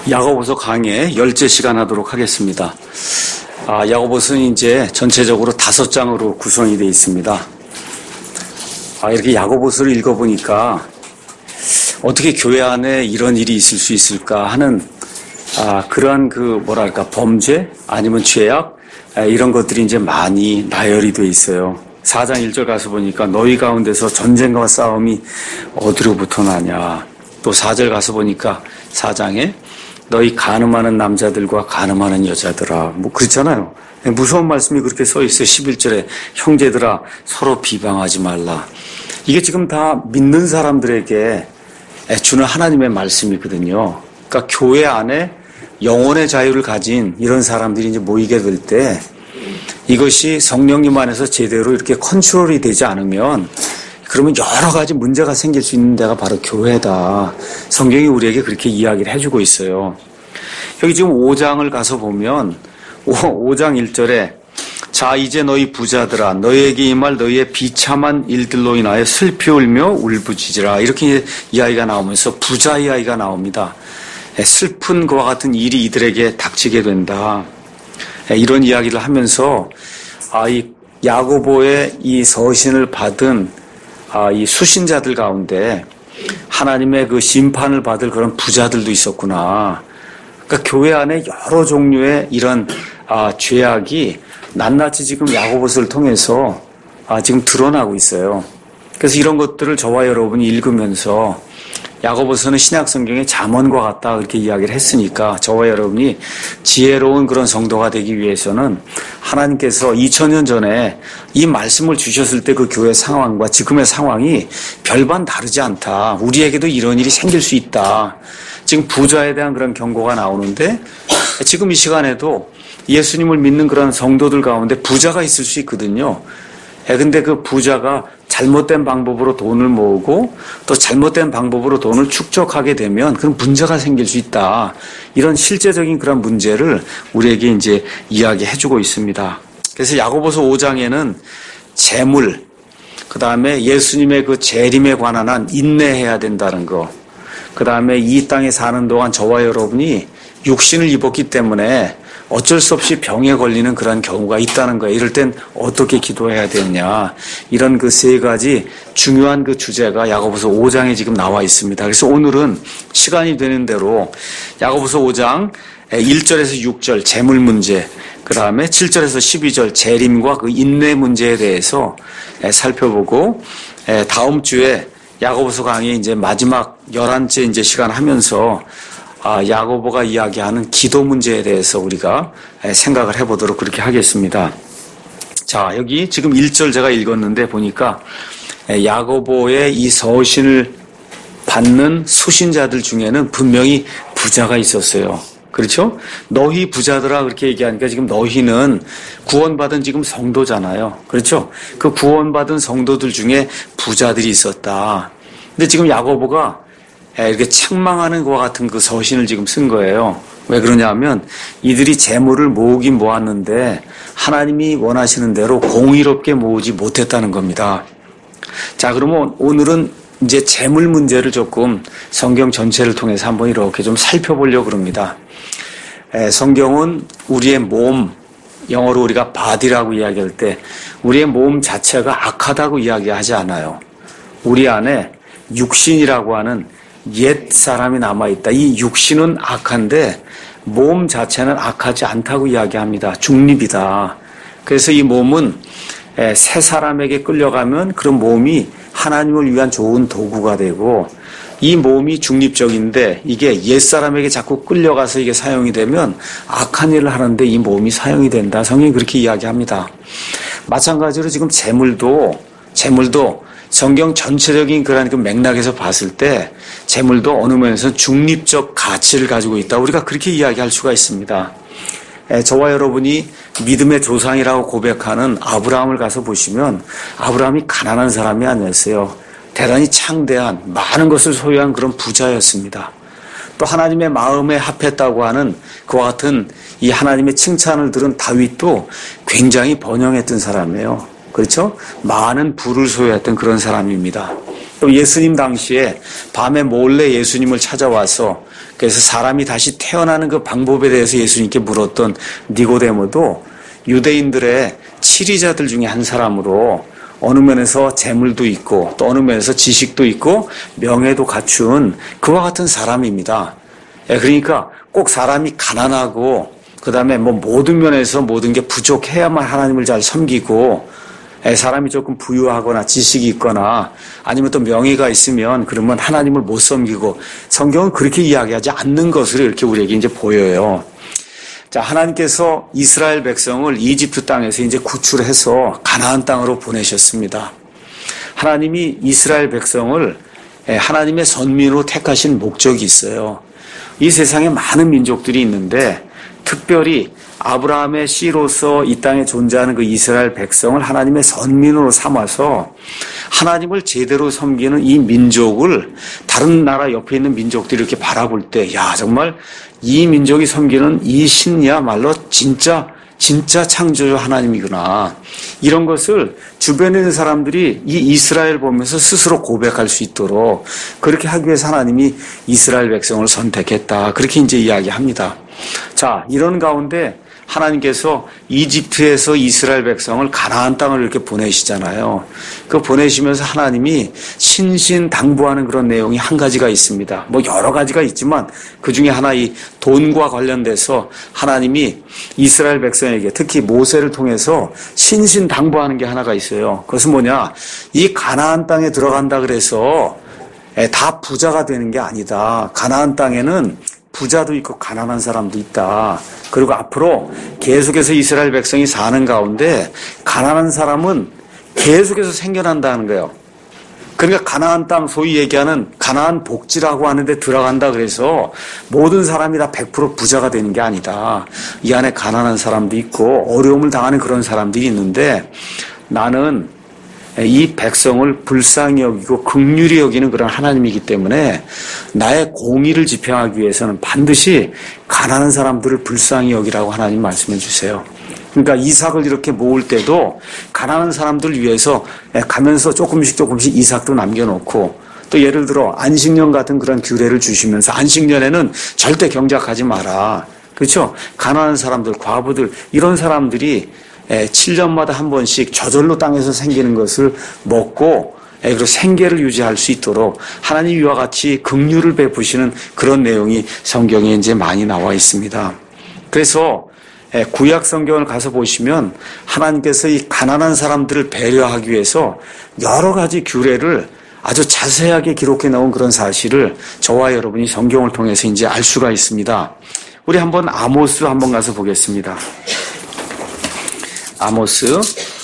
야고보서 강의 10째 하도록 하겠습니다. 야고보서는 이제 전체적으로 5장으로 구성이 되어 있습니다. 이렇게 야고보서를 읽어보니까 어떻게 교회 안에 이런 일이 있을 수 있을까 하는 그러한 범죄 아니면 죄악 이런 것들이 이제 많이 나열이 되어 있어요. 4장 1절 가서 보니까 너희 가운데서 전쟁과 싸움이 어디로부터 나냐. 또 4절 가서 보니까 4장에 너희 간음하는 남자들과 간음하는 여자들아. 그렇잖아요. 무서운 말씀이 그렇게 써 있어요. 11절에 형제들아 서로 비방하지 말라. 이게 지금 다 믿는 사람들에게 주는 하나님의 말씀이거든요. 그러니까 교회 안에 영혼의 자유를 가진 이런 사람들이 이제 모이게 될 때 이것이 성령님 안에서 제대로 이렇게 컨트롤이 되지 않으면 그러면 여러 가지 문제가 생길 수 있는 데가 바로 교회다. 성경이 우리에게 그렇게 이야기를 해주고 있어요. 여기 지금 5장을 가서 보면 5장 1절에 자 이제 너희 부자들아 너희에게 임할 너희의 비참한 일들로 인하여 슬피 울며 울부짖으라. 이렇게 이야기가 나오면서 부자 이야기가 나옵니다. 슬픈 것과 같은 일이 이들에게 닥치게 된다. 이런 이야기를 하면서 이 야고보의 이 서신을 받은 이 수신자들 가운데 하나님의 그 심판을 받을 그런 부자들도 있었구나. 그러니까 교회 안에 여러 종류의 이런 죄악이 낱낱이 지금 야고보서를 통해서 지금 드러나고 있어요. 그래서 이런 것들을 저와 여러분이 읽으면서 야고보서는 신약 성경의 잠언과 같다 그렇게 이야기를 했으니까 저와 여러분이 지혜로운 그런 성도가 되기 위해서는 하나님께서 2000년 전에 이 말씀을 주셨을 때 그 교회 상황과 지금의 상황이 별반 다르지 않다. 우리에게도 이런 일이 생길 수 있다. 지금 부자에 대한 그런 경고가 나오는데 지금 이 시간에도 예수님을 믿는 그런 성도들 가운데 부자가 있을 수 있거든요. 근데 그 부자가 잘못된 방법으로 돈을 모으고 또 잘못된 방법으로 돈을 축적하게 되면 그런 문제가 생길 수 있다. 이런 실제적인 그런 문제를 우리에게 이제 이야기해주고 있습니다. 그래서 야고보서 5장에는 재물, 그 다음에 예수님의 그 재림에 관한 한 인내해야 된다는 거, 그 다음에 이 땅에 사는 동안 저와 여러분이 육신을 입었기 때문에 어쩔 수 없이 병에 걸리는 그런 경우가 있다는 거예요. 이럴 땐 어떻게 기도해야 되냐. 이런 그 3가지 중요한 그 주제가 야고보서 5장에 지금 나와 있습니다. 그래서 오늘은 시간이 되는 대로 야고보서 5장 1절에서 6절 재물 문제, 그 다음에 7절에서 12절 재림과 그 인내 문제에 대해서 살펴보고 다음 주에 야고보서 강의 이제 마지막 11째 이제 시간 하면서 야고보가 이야기하는 기도 문제에 대해서 우리가 생각을 해보도록 그렇게 하겠습니다. 자, 여기 지금 1절 제가 읽었는데 보니까 야고보의 이 서신을 받는 수신자들 중에는 분명히 부자가 있었어요. 그렇죠? 너희 부자들아 그렇게 얘기하니까 지금 너희는 구원받은 지금 성도잖아요. 그렇죠? 그 구원받은 성도들 중에 부자들이 있었다. 근데 지금 야고보가 이렇게 책망하는 것과 같은 그 서신을 지금 쓴 거예요. 왜 그러냐면 이들이 재물을 모으긴 모았는데 하나님이 원하시는 대로 공의롭게 모으지 못했다는 겁니다. 자, 그러면 오늘은 이제 재물 문제를 조금 성경 전체를 통해서 한번 이렇게 좀 살펴보려고 합니다. 성경은 우리의 몸, 영어로 우리가 body라고 이야기할 때 우리의 몸 자체가 악하다고 이야기하지 않아요. 우리 안에 육신이라고 하는 옛 사람이 남아있다. 이 육신은 악한데 몸 자체는 악하지 않다고 이야기합니다. 중립이다. 그래서 이 몸은 새 사람에게 끌려가면 그런 몸이 하나님을 위한 좋은 도구가 되고 이 몸이 중립적인데 이게 옛 사람에게 자꾸 끌려가서 이게 사용이 되면 악한 일을 하는데 이 몸이 사용이 된다. 성경이 그렇게 이야기합니다. 마찬가지로 지금 재물도 성경 전체적인 그런 그 맥락에서 봤을 때 재물도 어느 면에서 중립적 가치를 가지고 있다. 우리가 그렇게 이야기할 수가 있습니다. 저와 여러분이 믿음의 조상이라고 고백하는 아브라함을 가서 보시면 아브라함이 가난한 사람이 아니었어요. 대단히 창대한 많은 것을 소유한 그런 부자였습니다. 또 하나님의 마음에 합했다고 하는 그와 같은 이 하나님의 칭찬을 들은 다윗도 굉장히 번영했던 사람이에요. 그렇죠? 많은 부를 소유했던 그런 사람입니다. 또 예수님 당시에 밤에 몰래 예수님을 찾아와서 그래서 사람이 다시 태어나는 그 방법에 대해서 예수님께 물었던 니고데모도 유대인들의 치리자들 중에 한 사람으로 어느 면에서 재물도 있고 또 어느 면에서 지식도 있고 명예도 갖춘 그와 같은 사람입니다. 그러니까 꼭 사람이 가난하고 그다음에 뭐 모든 면에서 모든 게 부족해야만 하나님을 잘 섬기고 사람이 조금 부유하거나 지식이 있거나 아니면 또 명예가 있으면 그러면 하나님을 못 섬기고 성경은 그렇게 이야기하지 않는 것으로 이렇게 우리에게 이제 보여요. 자, 하나님께서 이스라엘 백성을 이집트 땅에서 이제 구출해서 가나안 땅으로 보내셨습니다. 하나님이 이스라엘 백성을 하나님의 선민으로 택하신 목적이 있어요. 이 세상에 많은 민족들이 있는데 특별히 아브라함의 씨로서 이 땅에 존재하는 그 이스라엘 백성을 하나님의 선민으로 삼아서 하나님을 제대로 섬기는 이 민족을 다른 나라 옆에 있는 민족들이 이렇게 바라볼 때, 야, 정말 이 민족이 섬기는 이 신이야말로 진짜 창조주 하나님이구나. 이런 것을 주변에 있는 사람들이 이 이스라엘 보면서 스스로 고백할 수 있도록 그렇게 하기 위해서 하나님이 이스라엘 백성을 선택했다. 그렇게 이제 이야기합니다. 자, 이런 가운데 하나님께서 이집트에서 이스라엘 백성을 가나안 땅을 이렇게 보내시잖아요. 그 보내시면서 하나님이 신신당부하는 그런 내용이 한 가지가 있습니다. 뭐 여러 가지가 있지만 그 중에 하나 이 돈과 관련돼서 하나님이 이스라엘 백성에게 특히 모세를 통해서 신신당부하는 게 하나가 있어요. 그것은 뭐냐? 이 가나안 땅에 들어간다 그래서 다 부자가 되는 게 아니다. 가나안 땅에는 부자도 있고 가난한 사람도 있다. 그리고 앞으로 계속해서 이스라엘 백성이 사는 가운데 가난한 사람은 계속해서 생겨난다는 거예요. 그러니까 가나안 땅 소위 얘기하는 가나안 복지라고 하는데 들어간다 그래서 모든 사람이 다 100% 부자가 되는 게 아니다. 이 안에 가난한 사람도 있고 어려움을 당하는 그런 사람들이 있는데 나는 이 백성을 불쌍히 여기고 긍휼히 여기는 그런 하나님이기 때문에 나의 공의를 집행하기 위해서는 반드시 가난한 사람들을 불쌍히 여기라고 하나님 말씀해 주세요. 그러니까 이삭을 이렇게 모을 때도 가난한 사람들을 위해서 가면서 조금씩 이삭도 남겨놓고 또 예를 들어 안식년 같은 그런 규례를 주시면서 안식년에는 절대 경작하지 마라. 그렇죠? 가난한 사람들, 과부들 이런 사람들이 7년마다 한 번씩 저절로 땅에서 생기는 것을 먹고 그리고 생계를 유지할 수 있도록 하나님 이와 같이 긍휼을 베푸시는 그런 내용이 성경에 이제 많이 나와 있습니다. 그래서 구약 성경을 가서 보시면 하나님께서 이 가난한 사람들을 배려하기 위해서 여러 가지 규례를 아주 자세하게 기록해 놓은 그런 사실을 저와 여러분이 성경을 통해서 이제 알 수가 있습니다. 우리 한번 아모스 한번 가서 보겠습니다. 아모스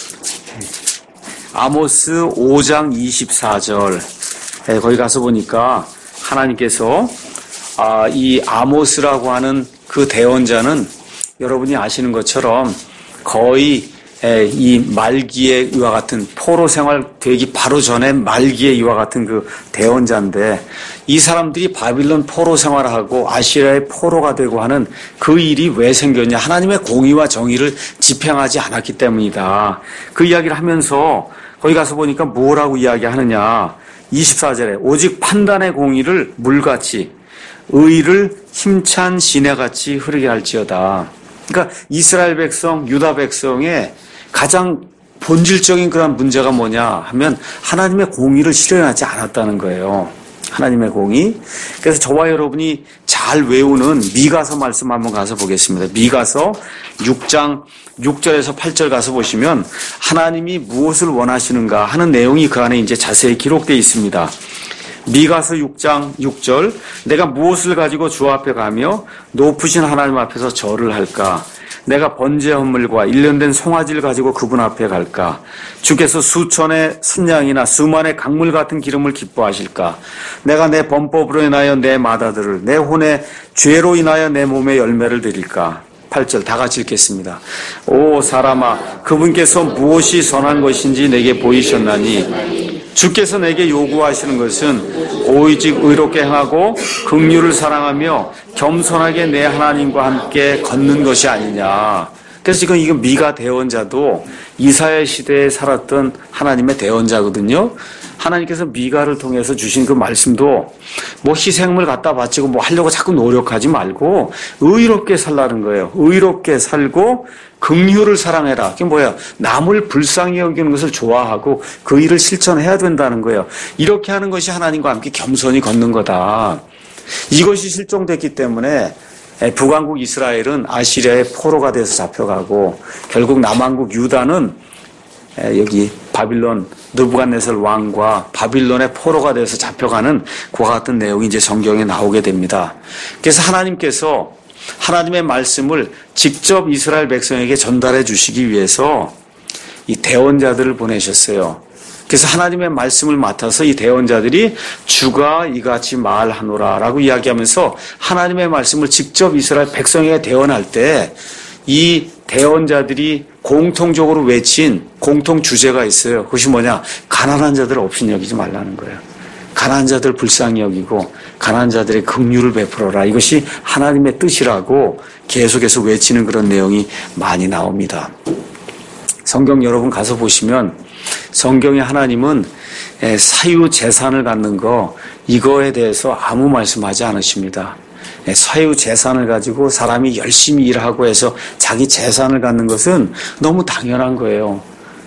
5장 24절 거기 가서 보니까 하나님께서 이 아모스라고 하는 그 대언자는 여러분이 아시는 것처럼 거의 이 말기에 이와 같은 포로 생활 되기 바로 전에 말기에 이와 같은 그 대언자인데 이 사람들이 바빌론 포로 생활하고 아시리아의 포로가 되고 하는 그 일이 왜 생겼냐? 하나님의 공의와 정의를 집행하지 않았기 때문이다. 그 이야기를 하면서 거기 가서 보니까 뭐라고 이야기하느냐? 24절에 오직 판단의 공의를 물같이 의를 힘찬 시내같이 흐르게 할지어다. 그러니까 이스라엘 백성, 유다 백성의 가장 본질적인 그런 문제가 뭐냐 하면 하나님의 공의를 실현하지 않았다는 거예요. 하나님의 공의. 그래서 저와 여러분이 잘 외우는 미가서 말씀 한번 가서 보겠습니다. 미가서 6장 6절에서 8절 가서 보시면 하나님이 무엇을 원하시는가 하는 내용이 그 안에 이제 자세히 기록되어 있습니다. 미가서 6장 6절 내가 무엇을 가지고 주 앞에 가며 높으신 하나님 앞에서 절을 할까? 내가 번제 헌물과 일련된 송아지를 가지고 그분 앞에 갈까? 주께서 수천의 순양이나 수만의 강물 같은 기름을 기뻐하실까? 내가 내 범법으로 인하여 내 마다들을 내 혼의 죄로 인하여 내 몸에 열매를 드릴까? 8절 다 같이 읽겠습니다. 오 사람아 그분께서 무엇이 선한 것인지 내게 보이셨나니 주께서 내게 요구하시는 것은 오직 의롭게 행하고 긍휼을 사랑하며 겸손하게 내 하나님과 함께 걷는 것이 아니냐. 그래서 지금 이거 미가 대언자도 이사야 시대에 살았던 하나님의 대언자거든요. 하나님께서 미가를 통해서 주신 그 말씀도 뭐 희생물 갖다 바치고 뭐 하려고 자꾸 노력하지 말고 의롭게 살라는 거예요. 의롭게 살고 긍휼을 사랑해라. 그게 뭐야? 남을 불쌍히 여기는 것을 좋아하고 그 일을 실천해야 된다는 거예요. 이렇게 하는 것이 하나님과 함께 겸손히 걷는 거다. 이것이 실종됐기 때문에 북왕국 이스라엘은 아시리아의 포로가 돼서 잡혀가고 결국 남왕국 유다는 여기 바빌론 느부갓네살 왕과 바빌론의 포로가 돼서 잡혀가는 그와 같은 내용이 이제 성경에 나오게 됩니다. 그래서 하나님께서 하나님의 말씀을 직접 이스라엘 백성에게 전달해 주시기 위해서 이 대언자들을 보내셨어요. 그래서 하나님의 말씀을 맡아서 이 대언자들이 주가 이같이 말하노라 라고 이야기하면서 하나님의 말씀을 직접 이스라엘 백성에게 대언할 때 이 대언자들이 공통적으로 외친 공통 주제가 있어요. 그것이 뭐냐? 가난한 자들 없인 여기지 말라는 거예요. 가난한 자들 불쌍히 여기고 가난한 자들의 긍휼을 베풀어라. 이것이 하나님의 뜻이라고 계속해서 외치는 그런 내용이 많이 나옵니다. 성경 여러분 가서 보시면 성경에 하나님은 사유 재산을 갖는 거 이거에 대해서 아무 말씀하지 않으십니다. 사유 재산을 가지고 사람이 열심히 일하고 해서 자기 재산을 갖는 것은 너무 당연한 거예요.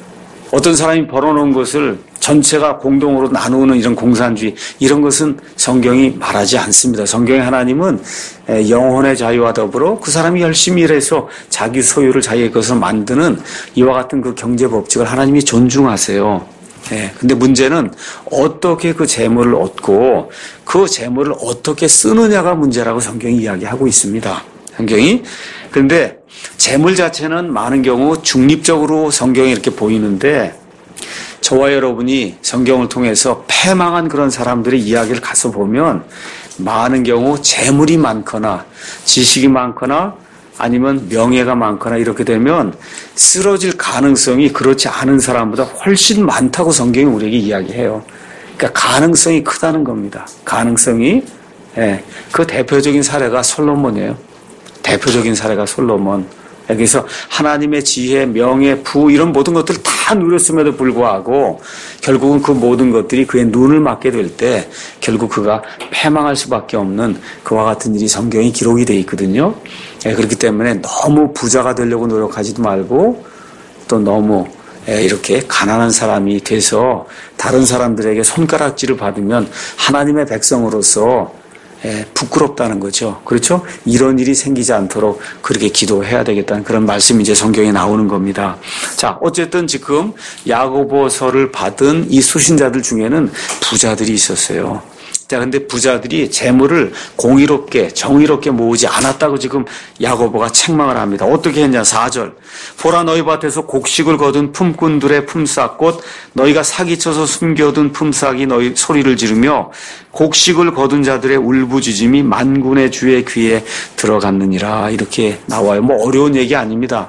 어떤 사람이 벌어놓은 것을 전체가 공동으로 나누는 이런 공산주의 이런 것은 성경이 말하지 않습니다. 성경의 하나님은 영혼의 자유와 더불어 그 사람이 열심히 일해서 자기 소유를 자기의 것을 만드는 이와 같은 그 경제 법칙을 하나님이 존중하세요. 근데 문제는 어떻게 그 재물을 얻고 그 재물을 어떻게 쓰느냐가 문제라고 성경이 이야기하고 있습니다. 성경이. 그런데 재물 자체는 많은 경우 중립적으로 성경이 이렇게 보이는데 저와 여러분이 성경을 통해서 패망한 그런 사람들의 이야기를 가서 보면 많은 경우 재물이 많거나 지식이 많거나 아니면 명예가 많거나 이렇게 되면 쓰러질 가능성이 그렇지 않은 사람보다 훨씬 많다고 성경이 우리에게 이야기해요. 그러니까 가능성이 크다는 겁니다. 가능성이. 그 대표적인 사례가 솔로몬이에요. 대표적인 사례가 솔로몬. 그래서 하나님의 지혜, 명예, 부 이런 모든 것들을 다 누렸음에도 불구하고 결국은 그 모든 것들이 그의 눈을 맞게 될 때 결국 그가 패망할 수밖에 없는 그와 같은 일이 성경에 기록이 되어 있거든요. 그렇기 때문에 너무 부자가 되려고 노력하지도 말고 또 너무 이렇게 가난한 사람이 돼서 다른 사람들에게 손가락질을 받으면 하나님의 백성으로서 부끄럽다는 거죠. 그렇죠? 이런 일이 생기지 않도록 그렇게 기도해야 되겠다는 그런 말씀이 이제 성경에 나오는 겁니다. 자, 어쨌든 지금 야고보서를 받은 이 수신자들 중에는 부자들이 있었어요. 자, 근데 부자들이 재물을 공의롭게 정의롭게 모으지 않았다고 지금 야고보가 책망을 합니다. 어떻게 했냐? 4절. 보라 너희 밭에서 곡식을 거둔 품꾼들의 품삯 곧 너희가 사기쳐서 숨겨둔 품삯이 너희 소리를 지르며 곡식을 거둔 자들의 울부짖음이 만군의 주의 귀에 들어갔느니라. 이렇게 나와요. 뭐 어려운 얘기 아닙니다.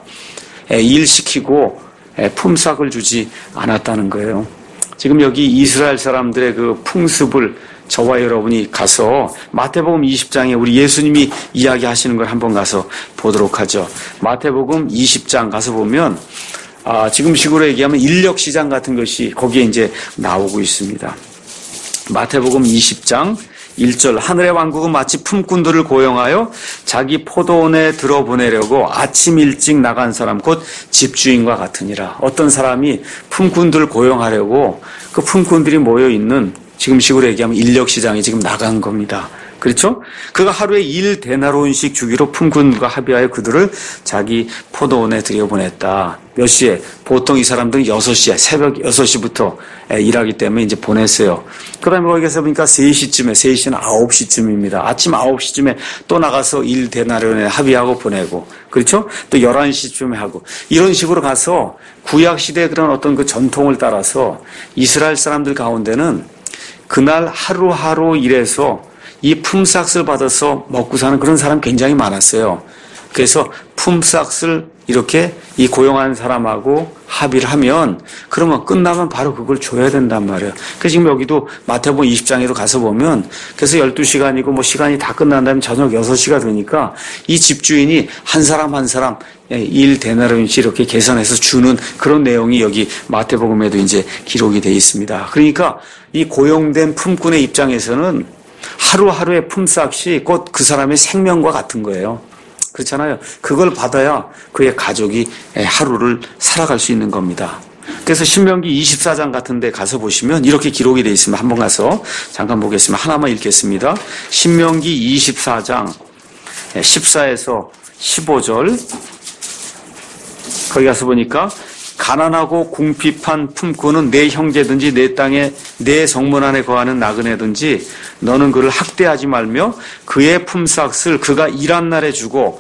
일 시키고 품삯을 주지 않았다는 거예요. 지금 여기 이스라엘 사람들의 그 풍습을 저와 여러분이 가서 마태복음 20장에 우리 예수님이 이야기하시는 걸 한번 가서 보도록 하죠. 마태복음 20장 가서 보면 지금식으로 얘기하면 인력시장 같은 것이 거기에 이제 나오고 있습니다. 마태복음 20장 1절 하늘의 왕국은 마치 품꾼들을 고용하여 자기 포도원에 들어보내려고 아침 일찍 나간 사람 곧 집주인과 같으니라. 어떤 사람이 품꾼들을 고용하려고 그 품꾼들이 모여있는 지금식으로 얘기하면 인력시장에 지금 나간 겁니다. 그렇죠? 그가 하루에 1데나리온씩 주기로 품꾼과 합의하여 그들을 자기 포도원에 들여보냈다. 몇 시에? 보통 이 사람들은 6시에, 새벽 6시부터 일하기 때문에 이제 보냈어요. 그 다음에 거기서 보니까 3시쯤에, 3시는 9시쯤입니다. 아침 9시쯤에 또 나가서 1데나리온에 합의하고 보내고, 그렇죠? 또 11시쯤에 하고, 이런 식으로 가서 구약시대의 그런 어떤 그 전통을 따라서 이스라엘 사람들 가운데는 그날 하루하루 일해서 이 품삯을 받아서 먹고 사는 그런 사람 굉장히 많았어요. 그래서 품삯을 이렇게 이 고용한 사람하고 합의를 하면 그러면 끝나면 바로 그걸 줘야 된단 말이에요. 그래서 지금 여기도 마태복음 20장에도 가서 보면 그래서 12시간이고 뭐 시간이 다 끝난 다음에 저녁 6시가 되니까 이 집주인이 한 사람 한 사람 1데나리온씩 이렇게 계산해서 주는 그런 내용이 여기 마태복음에도 이제 기록이 되어 있습니다. 그러니까 이 고용된 품꾼의 입장에서는 하루하루의 품삯이 곧 그 사람의 생명과 같은 거예요. 그렇잖아요. 그걸 받아야 그의 가족이 하루를 살아갈 수 있는 겁니다. 그래서 신명기 24장 같은 데 가서 보시면 이렇게 기록이 되어 있습니다. 한번 가서 잠깐 보겠습니다. 하나만 읽겠습니다. 신명기 24장 14에서 15절 거기 가서 보니까 가난하고 궁핍한 품꾼은 내 형제든지 내 땅에 내 성문 안에 거하는 나그네든지 너는 그를 학대하지 말며 그의 품삯을 그가 일한 날에 주고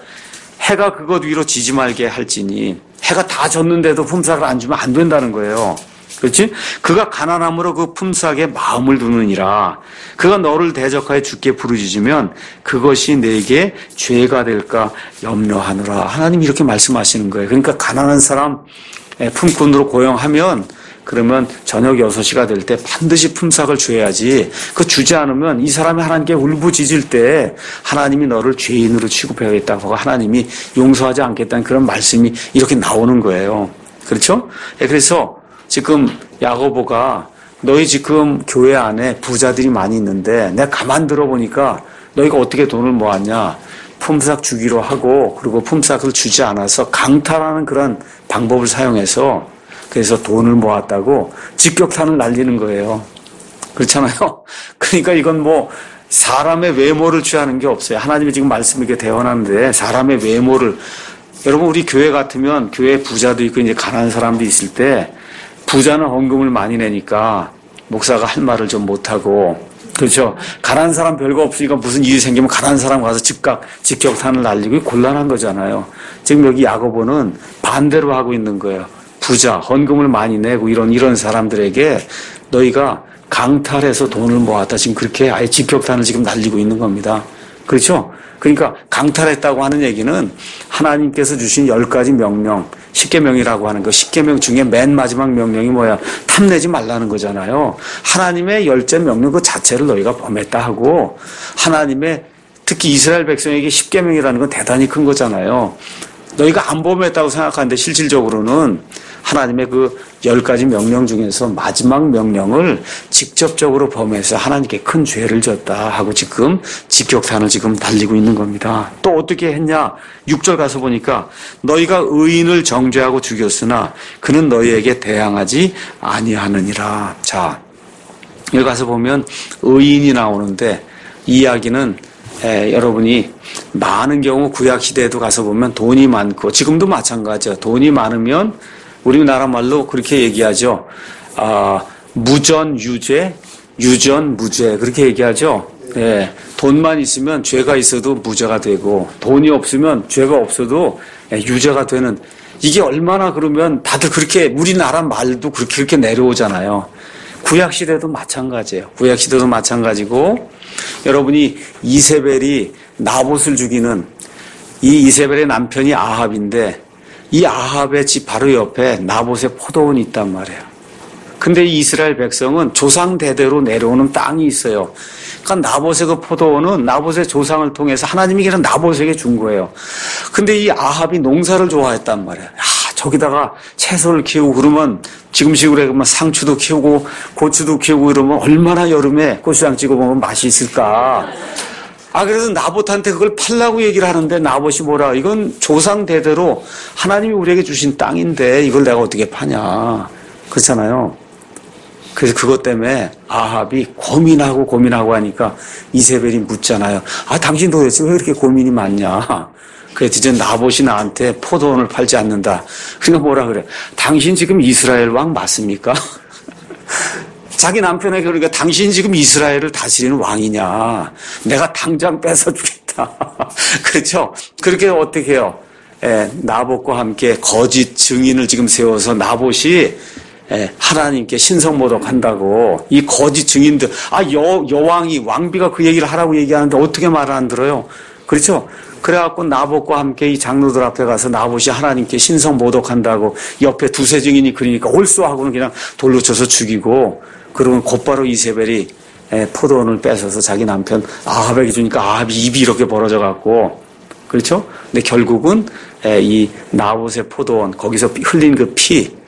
해가 그것 위로 지지 말게 할지니 해가 다 졌는데도 품삯을 안 주면 안 된다는 거예요. 그렇지? 그가 가난함으로 그 품삯에 마음을 두느니라. 그가 너를 대적하여 주께 부르짖으면 그것이 내게 죄가 될까 염려하노라. 하나님 이렇게 말씀하시는 거예요. 그러니까 가난한 사람 품꾼으로 고용하면 그러면 저녁 6시가 될 때 반드시 품삯을 줘야지. 그 주지 않으면 이 사람이 하나님께 울부짖을 때 하나님이 너를 죄인으로 취급해야겠다고 하고 하나님이 용서하지 않겠다는 그런 말씀이 이렇게 나오는 거예요. 그렇죠? 그래서 지금 야고보가 너희 지금 교회 안에 부자들이 많이 있는데 내가 가만 들어보니까 너희가 어떻게 돈을 모았냐. 품삯 주기로 하고 그리고 품삯을 주지 않아서 강탈하는 그런 방법을 사용해서 그래서 돈을 모았다고 직격탄을 날리는 거예요. 그렇잖아요. 그러니까 이건 뭐 사람의 외모를 취하는 게 없어요. 하나님이 지금 말씀 이렇게 대언하는데 사람의 외모를 여러분 우리 교회 같으면 교회 부자도 있고 이제 가난한 사람도 있을 때 부자는 헌금을 많이 내니까 목사가 할 말을 좀 못하고 그렇죠. 가난한 사람 별거 없으니까 무슨 일이 생기면 가난한 사람 가서 즉각 직격탄을 날리고 곤란한 거잖아요. 지금 여기 야고보는 반대로 하고 있는 거예요. 부자, 헌금을 많이 내고 이런 사람들에게 너희가 강탈해서 돈을 모았다. 지금 그렇게 아예 직격탄을 지금 날리고 있는 겁니다. 그렇죠? 그러니까 강탈했다고 하는 얘기는 하나님께서 주신 10가지 명령, 10계명이라고 하는 거, 10계명 중에 맨 마지막 명령이 뭐야? 탐내지 말라는 거잖아요. 하나님의 10째 명령 그 자체를 너희가 범했다 하고 하나님의 특히 이스라엘 백성에게 10계명이라는 건 대단히 큰 거잖아요. 너희가 안 범했다고 생각하는데 실질적으로는 하나님의 그 10가지 명령 중에서 마지막 명령을 직접적으로 범해서 하나님께 큰 죄를 졌다 하고 지금 직격탄을 지금 날리고 있는 겁니다. 또 어떻게 했냐? 6절 가서 보니까 너희가 의인을 정죄하고 죽였으나 그는 너희에게 대항하지 아니하느니라. 자, 여기 가서 보면 의인이 나오는데 이 이야기는 여러분이 많은 경우 구약시대에도 가서 보면 돈이 많고 지금도 마찬가지죠. 돈이 많으면 우리나라 말로 그렇게 얘기하죠. 무전유죄, 유전무죄 그렇게 얘기하죠. 예, 돈만 있으면 죄가 있어도 무죄가 되고 돈이 없으면 죄가 없어도 유죄가 되는 이게 얼마나 그러면 다들 그렇게 우리나라 말도 그렇게 내려오잖아요. 구약시대도 마찬가지예요. 구약시대도 마찬가지고 여러분이 이세벨이 나봇을 죽이는 이 이세벨의 남편이 아합인데 이 아합의 집 바로 옆에 나봇의 포도원이 있단 말이에요. 근데 이 이스라엘 백성은 조상 대대로 내려오는 땅이 있어요. 그러니까 나봇의 그 포도원은 나봇의 조상을 통해서 하나님이 그냥 나봇에게 준 거예요. 근데 이 아합이 농사를 좋아했단 말이에요. 저기다가 채소를 키우고 그러면 지금식으로 해보면 상추도 키우고 고추도 키우고 이러면 얼마나 여름에 고추장 찍어 먹으면 맛이 있을까. 그래서 나봇한테 그걸 팔라고 얘기를 하는데 나봇이 뭐라 이건 조상 대대로 하나님이 우리에게 주신 땅인데 이걸 내가 어떻게 파냐. 그렇잖아요. 그래서 그것 때문에 아합이 고민하고 하니까 이세벨이 묻잖아요. 당신 도대체 왜 이렇게 고민이 많냐. 그래서 이제 나봇이 나한테 포도원을 팔지 않는다. 그러니까 뭐라 그래. 당신 지금 이스라엘 왕 맞습니까? 자기 남편에게 그러니까 당신 지금 이스라엘을 다스리는 왕이냐. 내가 당장 뺏어주겠다. 그렇죠? 그렇게 어떻게 해요? 나봇과 함께 거짓 증인을 지금 세워서 나봇이 하나님께 신성모독한다고 이 거짓 증인들 여왕이 왕비가 그 얘기를 하라고 얘기하는데 어떻게 말을 안 들어요? 그렇죠? 그래갖고 나봇과 함께 이 장로들 앞에 가서 나봇이 하나님께 신성 모독한다고 옆에 두세 증인이 그러니까 홀수하고는 그냥 돌로 쳐서 죽이고, 그러면 곧바로 이세벨이 포도원을 뺏어서 자기 남편 아합에게 주니까 아합이 입이 이렇게 벌어져 갖고, 그렇죠? 근데 결국은 이 나봇의 포도원, 거기서 흘린 그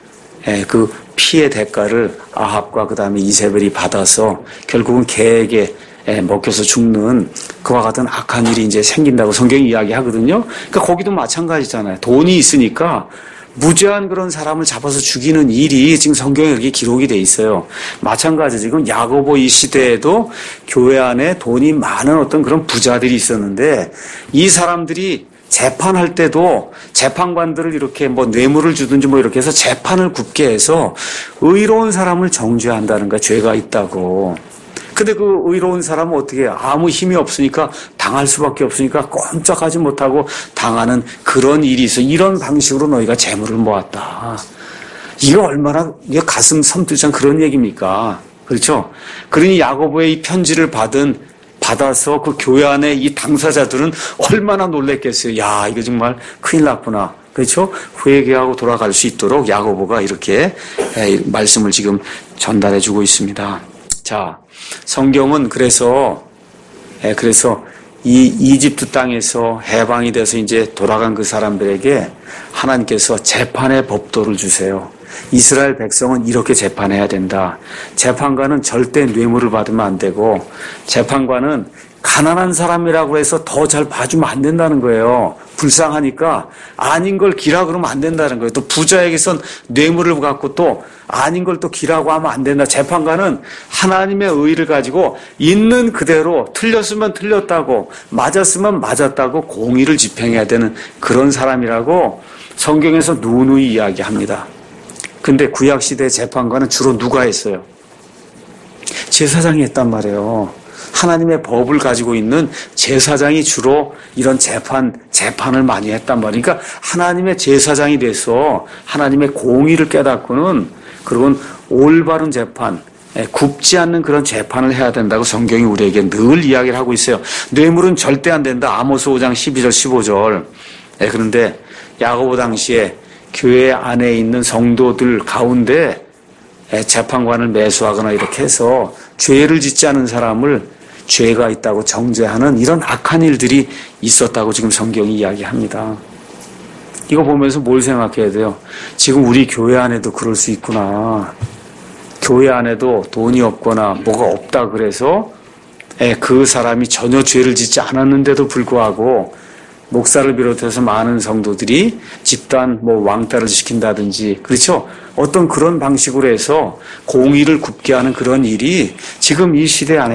피의 대가를 아합과 그 다음에 이세벨이 받아서 결국은 개에게 먹혀서 죽는 그와 같은 악한 일이 이제 생긴다고 성경이 이야기하거든요. 그러니까 거기도 마찬가지잖아요. 돈이 있으니까 무죄한 그런 사람을 잡아서 죽이는 일이 지금 성경에 이렇게 기록이 돼 있어요. 마찬가지 지금 야고보 이 시대에도 교회 안에 돈이 많은 어떤 그런 부자들이 있었는데, 이 사람들이 재판할 때도 재판관들을 이렇게 뭐 뇌물을 주든지 뭐 이렇게 해서 재판을 굽게 해서 의로운 사람을 정죄한다는 거야. 죄가 있다고. 근데 그 의로운 사람은 어떻게 해요? 아무 힘이 없으니까 당할 수밖에 없으니까 꼼짝하지 못하고 당하는 그런 일이 있어. 이런 방식으로 너희가 재물을 모았다. 이거 얼마나 이게 가슴 섬뜩한 그런 얘기입니까? 그렇죠? 그러니 야고보의 이 편지를 받아서 그 교회 안에 이 당사자들은 얼마나 놀랬겠어요. 야, 이거 정말 큰일 났구나. 그렇죠? 회개하고 돌아갈 수 있도록 야고보가 이렇게 말씀을 지금 전달해 주고 있습니다. 자, 성경은 그래서 이 이집트 땅에서 해방이 돼서 이제 돌아간 그 사람들에게 하나님께서 재판의 법도를 주세요. 이스라엘 백성은 이렇게 재판해야 된다. 재판관은 절대 뇌물을 받으면 안 되고, 재판관은 가난한 사람이라고 해서 더 잘 봐주면 안 된다는 거예요. 불쌍하니까 아닌 걸 기라 그러면 안 된다는 거예요. 또 부자에게선 뇌물을 갖고 또 아닌 걸 또 기라고 하면 안 된다. 재판관은 하나님의 의를 가지고 있는 그대로 틀렸으면 틀렸다고, 맞았으면 맞았다고 공의를 집행해야 되는 그런 사람이라고 성경에서 누누이 이야기합니다. 근데 구약시대 재판관은 주로 누가 했어요? 제사장이 했단 말이에요. 하나님의 법을 가지고 있는 제사장이 주로 이런 재판을 많이 했단 말이에요. 그러니까 하나님의 제사장이 돼서 하나님의 공의를 깨닫고는, 그리고 올바른 재판, 굽지 않는 그런 재판을 해야 된다고 성경이 우리에게 늘 이야기를 하고 있어요. 뇌물은 절대 안 된다. 아모스 5장 12절 15절. 그런데 야고보 당시에 교회 안에 있는 성도들 가운데 재판관을 매수하거나 이렇게 해서 죄를 짓지 않은 사람을 죄가 있다고 정죄하는 이런 악한 일들이 있었다고 지금 성경이 이야기합니다. 이거 보면서 뭘 생각해야 돼요? 지금 우리 교회 안에도 그럴 수 있구나. 교회 안에도 돈이 없거나 뭐가 없다 그래서 그 사람이 전혀 죄를 짓지 않았는데도 불구하고 목사를 비롯해서 많은 성도들이 집단 왕따를 시킨다든지, 그렇죠? 어떤 그런 방식으로 해서 공의를 굽게 하는 그런 일이 지금 이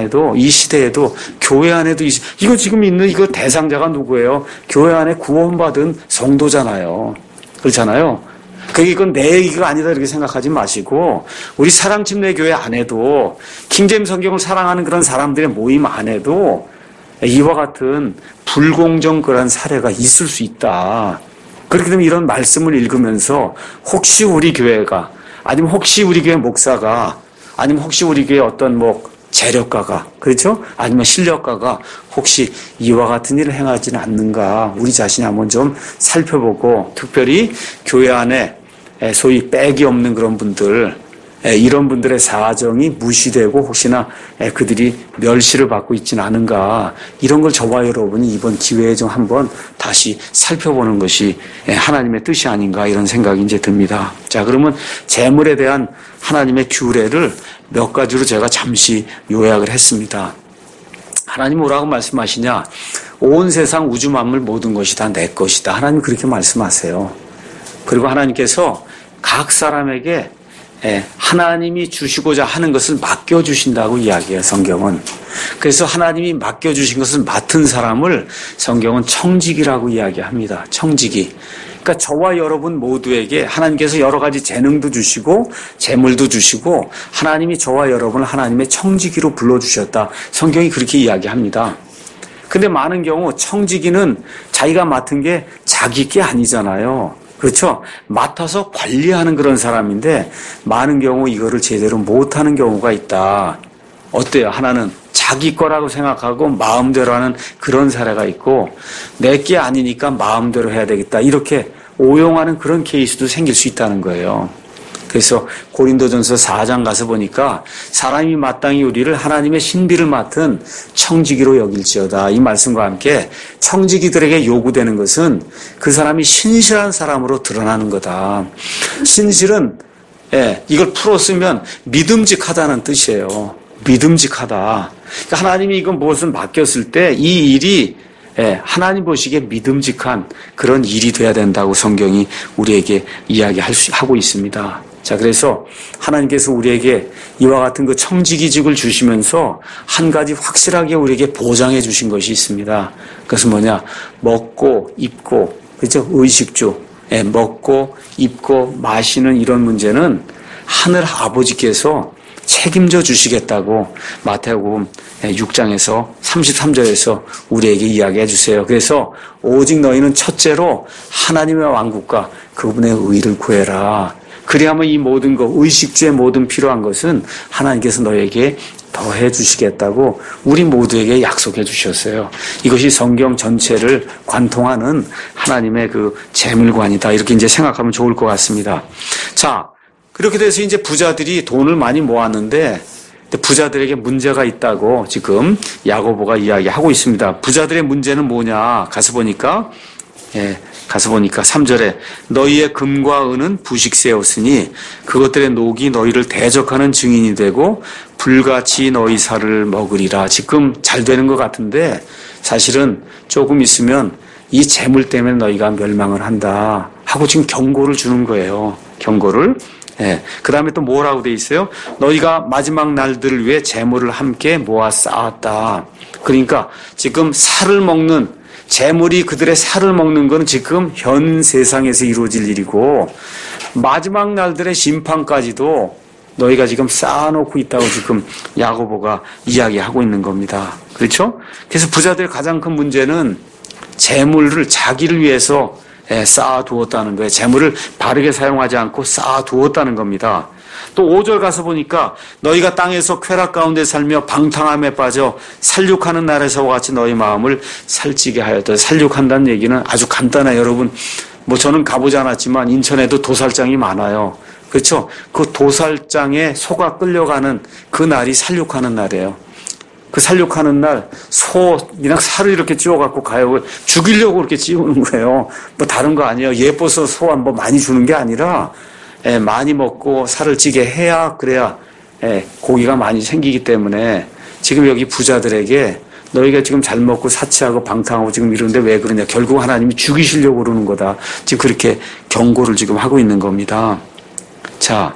시대에도 교회 안에도 이거 지금 있는 이거 대상자가 누구예요? 교회 안에 구원받은 성도잖아요. 그렇잖아요. 이건 내 얘기가 아니다 이렇게 생각하지 마시고, 우리 사랑침례교회 안에도 킹제임스 성경을 사랑하는 그런 사람들의 모임 안에도 이와 같은 불공정한 사례가 있을 수 있다. 그렇게 되면 이런 말씀을 읽으면서 혹시 우리 교회가, 아니면 혹시 우리 교회 목사가, 아니면 혹시 우리 교회 어떤 재력가가, 그렇죠? 아니면 실력가가 혹시 이와 같은 일을 행하지는 않는가, 우리 자신이 한번 좀 살펴보고, 특별히 교회 안에 소위 빽이 없는 그런 분들, 이런 분들의 사정이 무시되고 혹시나 그들이 멸시를 받고 있지는 않은가, 이런 걸 저와 여러분이 이번 기회에 좀 한번 다시 살펴보는 것이 하나님의 뜻이 아닌가, 이런 생각이 이제 듭니다. 자, 그러면 재물에 대한 하나님의 규례를 몇 가지로 제가 잠시 요약을 했습니다. 하나님 뭐라고 말씀하시냐? 온 세상 우주 만물 모든 것이 다 내 것이다. 하나님 그렇게 말씀하세요. 그리고 하나님께서 각 사람에게 하나님이 주시고자 하는 것을 맡겨주신다고 이야기해요, 성경은. 그래서 하나님이 맡겨주신 것을 맡은 사람을 성경은 청지기라고 이야기합니다. 청지기. 그러니까 저와 여러분 모두에게 하나님께서 여러 가지 재능도 주시고 재물도 주시고 하나님이 저와 여러분을 하나님의 청지기로 불러주셨다. 성경이 그렇게 이야기합니다. 근데 많은 경우 청지기는 자기가 맡은 게 자기 게 아니잖아요. 그렇죠? 맡아서 관리하는 그런 사람인데 많은 경우 이거를 제대로 못하는 경우가 있다. 어때요? 하나는 자기 거라고 생각하고 마음대로 하는 그런 사례가 있고 내게 아니니까 마음대로 해야 되겠다 이렇게 오용하는 그런 케이스도 생길 수 있다는 거예요. 그래서 고린도전서 4장 가서 보니까 사람이 마땅히 우리를 하나님의 신비를 맡은 청지기로 여길지어다. 이 말씀과 함께 청지기들에게 요구되는 것은 그 사람이 신실한 사람으로 드러나는 거다. 신실은 이걸 풀어 쓰면 믿음직하다는 뜻이에요. 믿음직하다. 그러니까 하나님이 이건 무엇을 맡겼을 때 이 일이 하나님 보시기에 믿음직한 그런 일이 돼야 된다고 성경이 우리에게 이야기하고 있습니다. 자, 그래서 하나님께서 우리에게 이와 같은 그 청지기직을 주시면서 한 가지 확실하게 우리에게 보장해 주신 것이 있습니다. 그것은 뭐냐? 먹고 입고, 그렇죠? 의식주. 먹고 입고 마시는 이런 문제는 하늘 아버지께서 책임져 주시겠다고 마태복음 6장에서 33절에서 우리에게 이야기해 주세요. 그래서 오직 너희는 첫째로 하나님의 왕국과 그분의 의를 구해라. 그리하면 이 모든 것, 의식주의 모든 필요한 것은 하나님께서 너에게 더해 주시겠다고 우리 모두에게 약속해 주셨어요. 이것이 성경 전체를 관통하는 하나님의 그 재물관이다. 이렇게 이제 생각하면 좋을 것 같습니다. 자, 그렇게 돼서 이제 부자들이 돈을 많이 모았는데 부자들에게 문제가 있다고 지금 야고보가 이야기하고 있습니다. 부자들의 문제는 뭐냐? 가서 보니까 3절에 너희의 금과 은은 부식세였으니 그것들의 녹이 너희를 대적하는 증인이 되고 불같이 너희 살을 먹으리라. 지금 잘 되는 것 같은데 사실은 조금 있으면 이 재물 때문에 너희가 멸망을 한다 하고 지금 경고를 주는 거예요. 경고를. 그 다음에 또 뭐라고 돼 있어요? 너희가 마지막 날들을 위해 재물을 함께 모아 쌓았다. 그러니까 지금 살을 먹는 재물이 그들의 살을 먹는 건 지금 현 세상에서 이루어질 일이고 마지막 날들의 심판까지도 너희가 지금 쌓아놓고 있다고 지금 야고보가 이야기하고 있는 겁니다. 그렇죠? 그래서 부자들의 가장 큰 문제는 재물을 자기를 위해서 쌓아두었다는 거예요. 재물을 바르게 사용하지 않고 쌓아두었다는 겁니다. 또 5절 가서 보니까 너희가 땅에서 쾌락 가운데 살며 방탕함에 빠져 살육하는 날에서와 같이 너희 마음을 살찌게 하였다. 살육한다는 얘기는 아주 간단해요. 여러분 저는 가보지 않았지만 인천에도 도살장이 많아요. 그렇죠? 그 도살장에 소가 끌려가는 그 날이 살육하는 날이에요. 그 살육하는 날 그냥 살을 이렇게 찌워갖고 가요. 죽이려고 그렇게 찌우는 거예요. 다른 거 아니에요. 예뻐서 소 한번 많이 주는 게 아니라 많이 먹고 살을 찌게 해야 그래야 고기가 많이 생기기 때문에 지금 여기 부자들에게 너희가 지금 잘 먹고 사치하고 방탕하고 지금 이러는데 왜 그러냐. 결국 하나님이 죽이시려고 그러는 거다. 지금 그렇게 경고를 지금 하고 있는 겁니다. 자,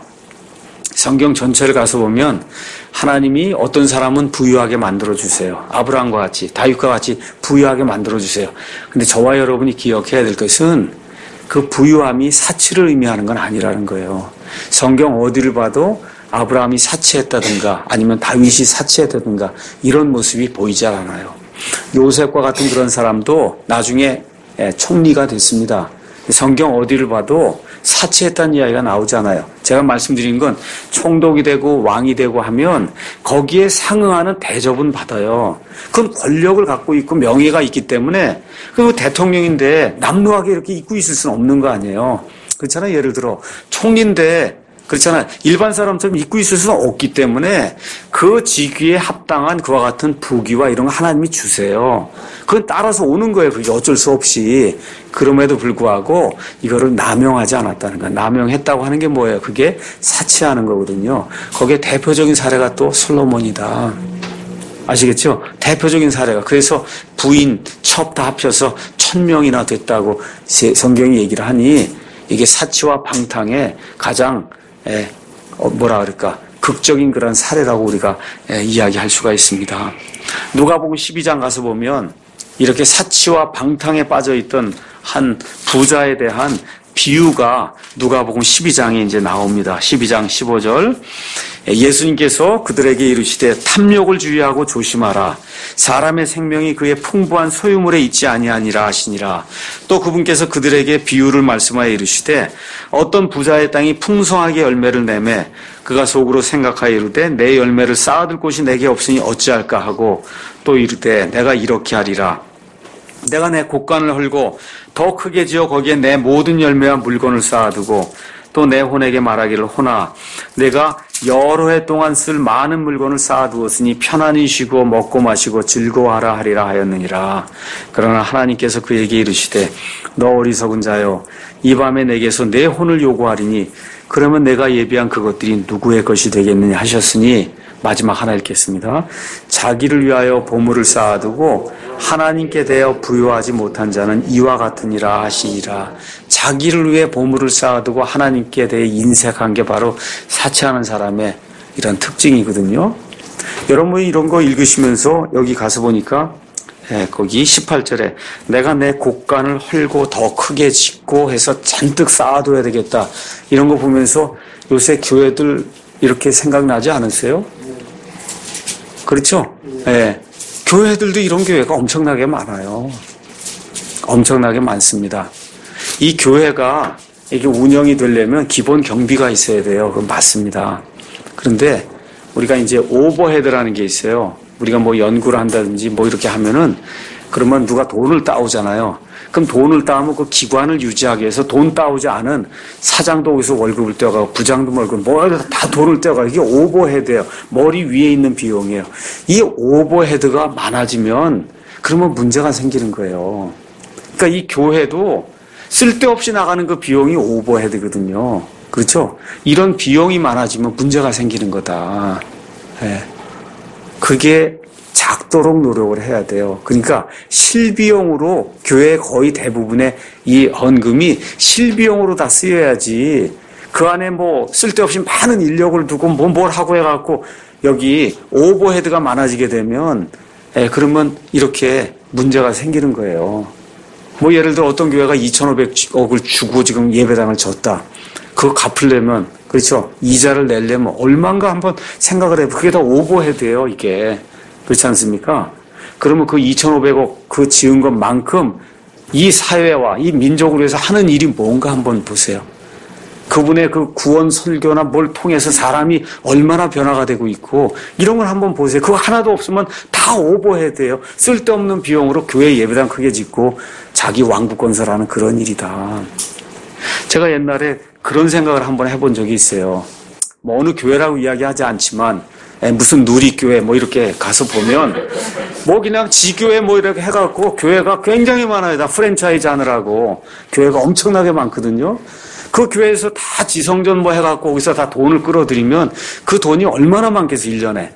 성경 전체를 가서 보면 하나님이 어떤 사람은 부유하게 만들어주세요. 아브라함과 같이, 다윗과 같이 부유하게 만들어주세요. 근데 저와 여러분이 기억해야 될 것은 그 부유함이 사치를 의미하는 건 아니라는 거예요. 성경 어디를 봐도 아브라함이 사치했다든가 아니면 다윗이 사치했다든가 이런 모습이 보이지 않아요. 요셉과 같은 그런 사람도 나중에 총리가 됐습니다. 성경 어디를 봐도 사치했다는 이야기가 나오잖아요. 제가 말씀드린 건 총독이 되고 왕이 되고 하면 거기에 상응하는 대접은 받아요. 그건 권력을 갖고 있고 명예가 있기 때문에 그리고 대통령인데 남루하게 이렇게 입고 있을 수는 없는 거 아니에요. 그렇잖아요. 예를 들어 총리인데 그렇잖아요. 일반 사람처럼 입고 있을 수는 없기 때문에 그 직위에 합당한 그와 같은 부귀와 이런 거 하나님이 주세요. 그건 따라서 오는 거예요. 그게 어쩔 수 없이. 그럼에도 불구하고 이거를 남용하지 않았다는 거예요. 남용했다고 하는 게 뭐예요? 그게 사치하는 거거든요. 거기에 대표적인 사례가 또 솔로몬이다. 아시겠죠? 대표적인 사례가. 그래서 부인, 첩 다 합쳐서 1000명이나 됐다고 성경이 얘기를 하니 이게 사치와 방탕의 가장 극적인 그런 사례라고 우리가 이야기할 수가 있습니다. 누가복음 12장 가서 보면 이렇게 사치와 방탕에 빠져있던 한 부자에 대한 비유가 누가복음 12장에 이제 나옵니다. 12장 15절. 예수님께서 그들에게 이르시되 탐욕을 주의하고 조심하라. 사람의 생명이 그의 풍부한 소유물에 있지 아니하니라 하시니라. 또 그분께서 그들에게 비유를 말씀하여 이르시되 어떤 부자의 땅이 풍성하게 열매를 내매 그가 속으로 생각하여 이르되 내 열매를 쌓아둘 곳이 내게 없으니 어찌할까 하고 또 이르되 내가 이렇게 하리라. 내가 내 곳간을 헐고 더 크게 지어 거기에 내 모든 열매와 물건을 쌓아두고 또 내 혼에게 말하기를 혼아 내가 여러 해 동안 쓸 많은 물건을 쌓아두었으니 편안히 쉬고 먹고 마시고 즐거워하라 하리라 하였느니라. 그러나 하나님께서 그에게 이르시되 너 어리석은 자여 이 밤에 내게서 내 혼을 요구하리니 그러면 내가 예비한 그것들이 누구의 것이 되겠느냐 하셨으니 마지막 하나 읽겠습니다. 자기를 위하여 보물을 쌓아두고 하나님께 대하여 부요하지 못한 자는 이와 같으니라 하시니라. 자기를 위해 보물을 쌓아두고 하나님께 대해 인색한 게 바로 사치하는 사람의 이런 특징이거든요. 여러분이 이런 거 읽으시면서 여기 가서 보니까 거기 18절에 내가 내 곳간을 헐고 더 크게 짓고 해서 잔뜩 쌓아둬야 되겠다. 이런 거 보면서 요새 교회들 이렇게 생각나지 않으세요? 그렇죠? 네. 교회들도 이런 교회가 엄청나게 많아요. 엄청나게 많습니다. 이 교회가 이게 운영이 되려면 기본 경비가 있어야 돼요. 그건 맞습니다. 그런데 우리가 이제 오버헤드라는 게 있어요. 우리가 뭐 연구를 한다든지 뭐 이렇게 하면은 그러면 누가 돈을 따오잖아요. 그럼 돈을 따오면 그 기관을 유지하기 위해서 돈 따오지 않은 사장도 거기서 월급을 떼어가고 부장도 월급, 뭐 다 돈을 떼어가고 이게 오버헤드예요. 머리 위에 있는 비용이에요. 이 오버헤드가 많아지면 그러면 문제가 생기는 거예요. 그러니까 이 교회도 쓸데없이 나가는 그 비용이 오버헤드거든요. 그렇죠? 이런 비용이 많아지면 문제가 생기는 거다. 네. 그게 작도록 노력을 해야 돼요. 그러니까 실비용으로 교회 거의 대부분의 이 헌금이 실비용으로 다 쓰여야지 그 안에 뭐 쓸데없이 많은 인력을 두고 뭘 하고 해갖고 여기 오버헤드가 많아지게 되면 그러면 이렇게 문제가 생기는 거예요. 뭐 예를 들어 어떤 교회가 2,500억을 주고 지금 예배당을 줬다. 그거 갚으려면 그렇죠. 이자를 내려면 얼마인가 한번 생각을 해요. 그게 다 오버헤드예요, 이게. 그렇지 않습니까? 그러면 그 2,500억 그 지은 것만큼 이 사회와 이 민족을 위해서 하는 일이 뭔가 한번 보세요. 그분의 그 구원 설교나 뭘 통해서 사람이 얼마나 변화가 되고 있고 이런 걸 한번 보세요. 그거 하나도 없으면 다 오버헤드예요. 쓸데없는 비용으로 교회 예배당 크게 짓고 자기 왕국 건설하는 그런 일이다. 제가 옛날에 그런 생각을 한번 해본 적이 있어요. 뭐 어느 교회라고 이야기하지 않지만 무슨 누리교회 뭐 이렇게 가서 보면 뭐 그냥 지교회 뭐 이렇게 해갖고 교회가 굉장히 많아요. 다 프랜차이즈 하느라고 교회가 엄청나게 많거든요. 그 교회에서 다 지성전 뭐 해갖고 거기서 다 돈을 끌어들이면 그 돈이 얼마나 많겠어 1년에.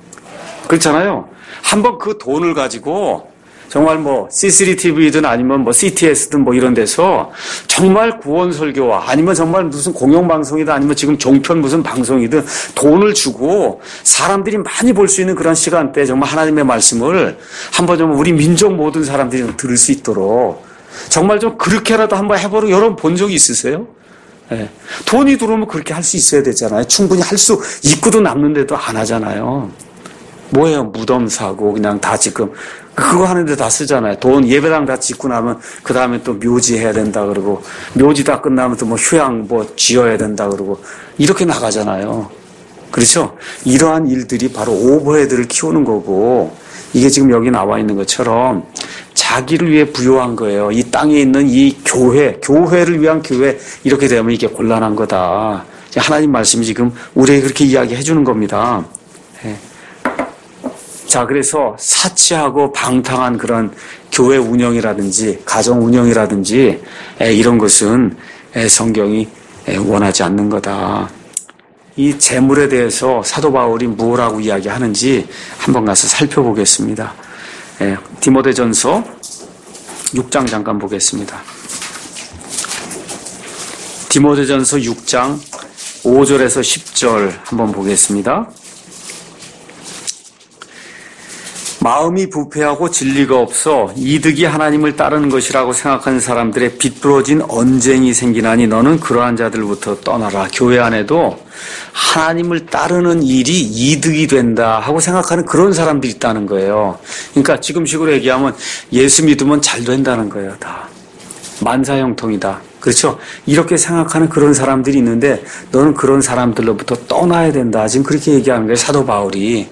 그렇잖아요. 한번 그 돈을 가지고 정말 뭐 C3TV든 아니면 뭐 CTS든 뭐 이런 데서 정말 구원 설교와 아니면 정말 무슨 공영방송이든 아니면 지금 종편 무슨 방송이든 돈을 주고 사람들이 많이 볼 수 있는 그런 시간대에 정말 하나님의 말씀을 한번 좀 우리 민족 모든 사람들이 들을 수 있도록 정말 좀 그렇게라도 한번 해보려고 여러분 본 적이 있으세요? 네. 돈이 들어오면 그렇게 할 수 있어야 되잖아요. 충분히 할 수 있고도 남는데도 안 하잖아요. 뭐예요? 무덤 사고 그냥 다 지금 그거 하는데 다 쓰잖아요. 돈 예배당 다 짓고 나면 그 다음에 또 묘지 해야 된다 그러고 묘지 다 끝나면 또 뭐 휴양 뭐 지어야 된다 그러고 이렇게 나가잖아요. 그렇죠? 이러한 일들이 바로 오버헤드를 키우는 거고 이게 지금 여기 나와 있는 것처럼 자기를 위해 부요한 거예요. 이 땅에 있는 이 교회를 위한 교회 이렇게 되면 이게 곤란한 거다. 하나님 말씀이 지금 우리에게 그렇게 이야기해 주는 겁니다. 네. 자, 그래서 사치하고 방탕한 그런 교회 운영이라든지 가정 운영이라든지 이런 것은 성경이 원하지 않는 거다. 이 재물에 대해서 사도 바울이 뭐라고 이야기하는지 한번 가서 살펴보겠습니다. 디모데전서 6장 잠깐 보겠습니다. 디모데전서 6장 5절에서 10절 한번 보겠습니다. 마음이 부패하고 진리가 없어 이득이 하나님을 따르는 것이라고 생각하는 사람들의 비뚤어진 언쟁이 생기나니 너는 그러한 자들부터 떠나라. 교회 안에도 하나님을 따르는 일이 이득이 된다 하고 생각하는 그런 사람들이 있다는 거예요. 그러니까 지금식으로 얘기하면 예수 믿으면 잘 된다는 거예요. 다 만사형통이다. 그렇죠? 이렇게 생각하는 그런 사람들이 있는데 너는 그런 사람들로부터 떠나야 된다. 지금 그렇게 얘기하는 거예요. 사도 바울이.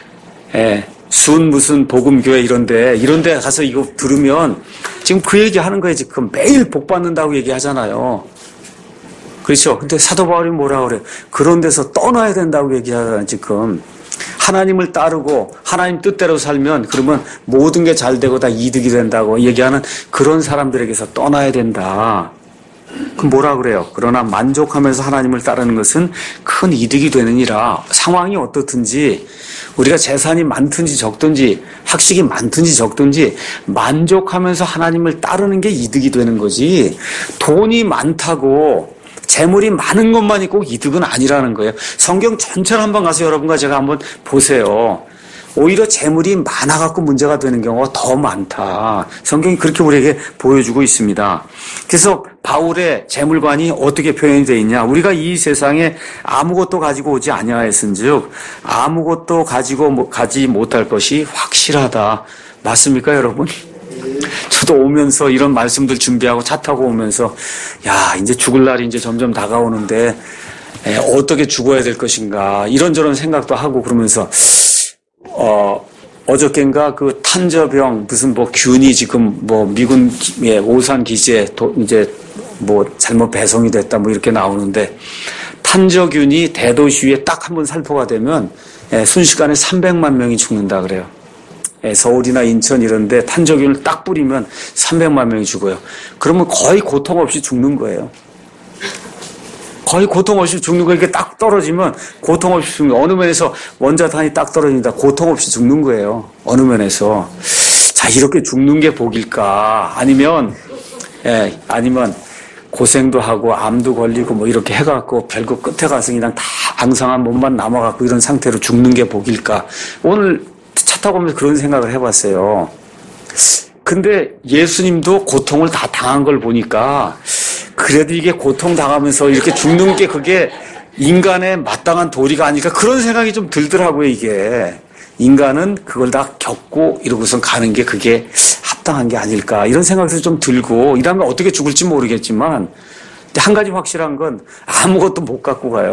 순 무슨 복음교회 이런데 가서 이거 들으면 지금 그 얘기 하는 거예요. 지금 매일 복 받는다고 얘기하잖아요. 그렇죠? 근데 사도 바울이 뭐라 그래? 그런 데서 떠나야 된다고 얘기하잖아요. 지금 하나님을 따르고 하나님 뜻대로 살면 그러면 모든 게 잘 되고 다 이득이 된다고 얘기하는 그런 사람들에게서 떠나야 된다. 그럼 뭐라 그래요? 그러나 만족하면서 하나님을 따르는 것은 큰 이득이 되느니라. 상황이 어떻든지 우리가 재산이 많든지 적든지 학식이 많든지 적든지 만족하면서 하나님을 따르는 게 이득이 되는 거지 돈이 많다고 재물이 많은 것만이 꼭 이득은 아니라는 거예요. 성경 전체를 한번 가서 여러분과 제가 한번 보세요. 오히려 재물이 많아갖고 문제가 되는 경우가 더 많다. 성경이 그렇게 우리에게 보여주고 있습니다. 그래서 바울의 재물관이 어떻게 표현이 되어 있냐. 우리가 이 세상에 아무것도 가지고 오지 아니하였은즉 아무것도 가지 못할 것이 확실하다. 맞습니까, 여러분? 저도 오면서 이런 말씀들 준비하고 차 타고 오면서 야, 이제 죽을 날이 이제 점점 다가오는데 어떻게 죽어야 될 것인가 이런저런 생각도 하고 그러면서 어저께인가 그 탄저병 무슨 뭐 균이 지금 뭐 미군 오산 기지에 이제 뭐 잘못 배송이 됐다 뭐 이렇게 나오는데 탄저균이 대도시 위에 딱 한 번 살포가 되면 순식간에 300만 명이 죽는다 그래요. 서울이나 인천 이런데 탄저균을 딱 뿌리면 300만 명이 죽어요. 그러면 거의 고통 없이 죽는 거예요. 거의 고통 없이 죽는 거 이렇게 딱 떨어지면 고통 없이 죽는 거예요. 어느 면에서 원자탄이 딱 떨어진다. 고통 없이 죽는 거예요. 어느 면에서. 자, 이렇게 죽는 게 복일까? 아니면 고생도 하고 암도 걸리고 뭐 이렇게 해갖고 별거 끝에 가서 그냥 다 앙상한 몸만 남아갖고 이런 상태로 죽는 게 복일까? 오늘 차 타고 오면서 그런 생각을 해봤어요. 근데 예수님도 고통을 다 당한 걸 보니까 그래도 이게 고통당하면서 이렇게 죽는 게 그게 인간의 마땅한 도리가 아닐까 그런 생각이 좀 들더라고요. 이게 인간은 그걸 다 겪고 이러고선 가는 게 그게 합당한 게 아닐까 이런 생각도 좀 들고 이러면 어떻게 죽을지 모르겠지만 근데 한 가지 확실한 건 아무것도 못 갖고 가요.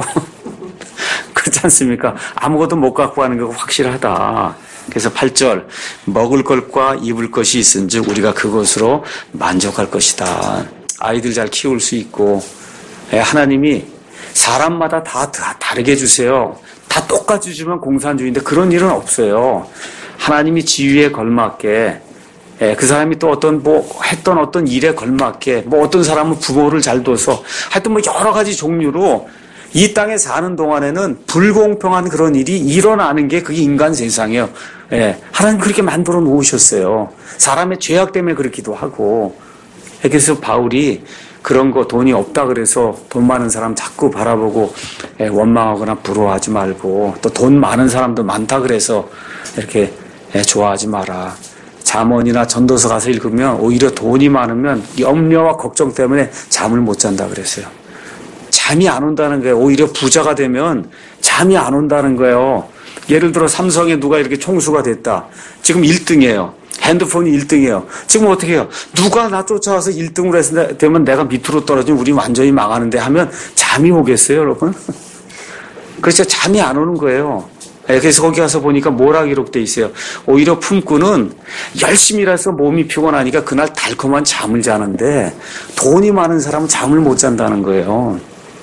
그렇지 않습니까? 아무것도 못 갖고 가는 게 확실하다. 그래서 8절 먹을 것과 입을 것이 있은즉 우리가 그것으로 만족할 것이다. 아이들 잘 키울 수 있고 하나님이 사람마다 다 다르게 주세요. 다 똑같이 주면 공산주의인데 그런 일은 없어요. 하나님이 지위에 걸맞게 그 사람이 또 했던 어떤 일에 걸맞게 어떤 사람은 부모를 잘 둬서 하여튼 여러 가지 종류로 이 땅에 사는 동안에는 불공평한 그런 일이 일어나는 게 그게 인간 세상이에요. 하나님 그렇게 만들어 놓으셨어요. 사람의 죄악 때문에 그렇기도 하고. 그래서 바울이 그런 거 돈이 없다 그래서 돈 많은 사람 자꾸 바라보고 원망하거나 부러워하지 말고 또 돈 많은 사람도 많다 그래서 이렇게 좋아하지 마라. 잠언이나 전도서 가서 읽으면 오히려 돈이 많으면 염려와 걱정 때문에 잠을 못 잔다 그랬어요. 잠이 안 온다는 거예요. 오히려 부자가 되면 잠이 안 온다는 거예요. 예를 들어 삼성에 누가 이렇게 총수가 됐다. 지금 1등이에요. 핸드폰이 1등이에요. 지금 어떻게 해요? 누가 나 쫓아와서 1등으로 해서 되면 내가 밑으로 떨어지면 우리 완전히 망하는데 하면 잠이 오겠어요, 여러분? 그래서 잠이 안 오는 거예요. 그래서 거기 가서 보니까 뭐라 기록돼 있어요. 오히려 품꾼은 열심히 일해서 몸이 피곤하니까 그날 달콤한 잠을 자는데 돈이 많은 사람은 잠을 못 잔다는 거예요.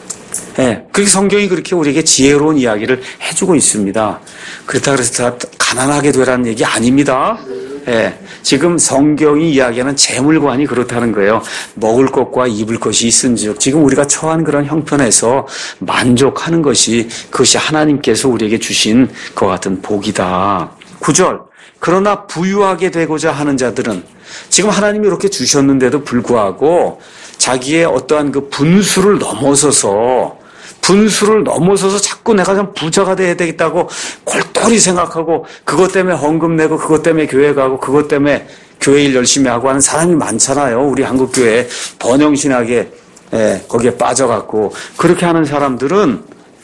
그렇게 성경이 그렇게 우리에게 지혜로운 이야기를 해주고 있습니다. 그렇다 그래서 가난하게 되라는 얘기 아닙니다. 지금 성경이 이야기하는 재물관이 그렇다는 거예요. 먹을 것과 입을 것이 있은즉 지금 우리가 처한 그런 형편에서 만족하는 그것이 하나님께서 우리에게 주신 것 같은 복이다. 9절 그러나 부유하게 되고자 하는 자들은 지금 하나님이 이렇게 주셨는데도 불구하고 자기의 어떠한 그 분수를 넘어서서 분수를 넘어서서 자꾸 내가 좀 부자가 돼야 되겠다고 골똘히 생각하고 그것 때문에 헌금 내고 그것 때문에 교회 가고 그것 때문에 교회 일 열심히 하고 하는 사람이 많잖아요. 우리 한국교회 번영신학에 거기에 빠져갖고 그렇게 하는 사람들은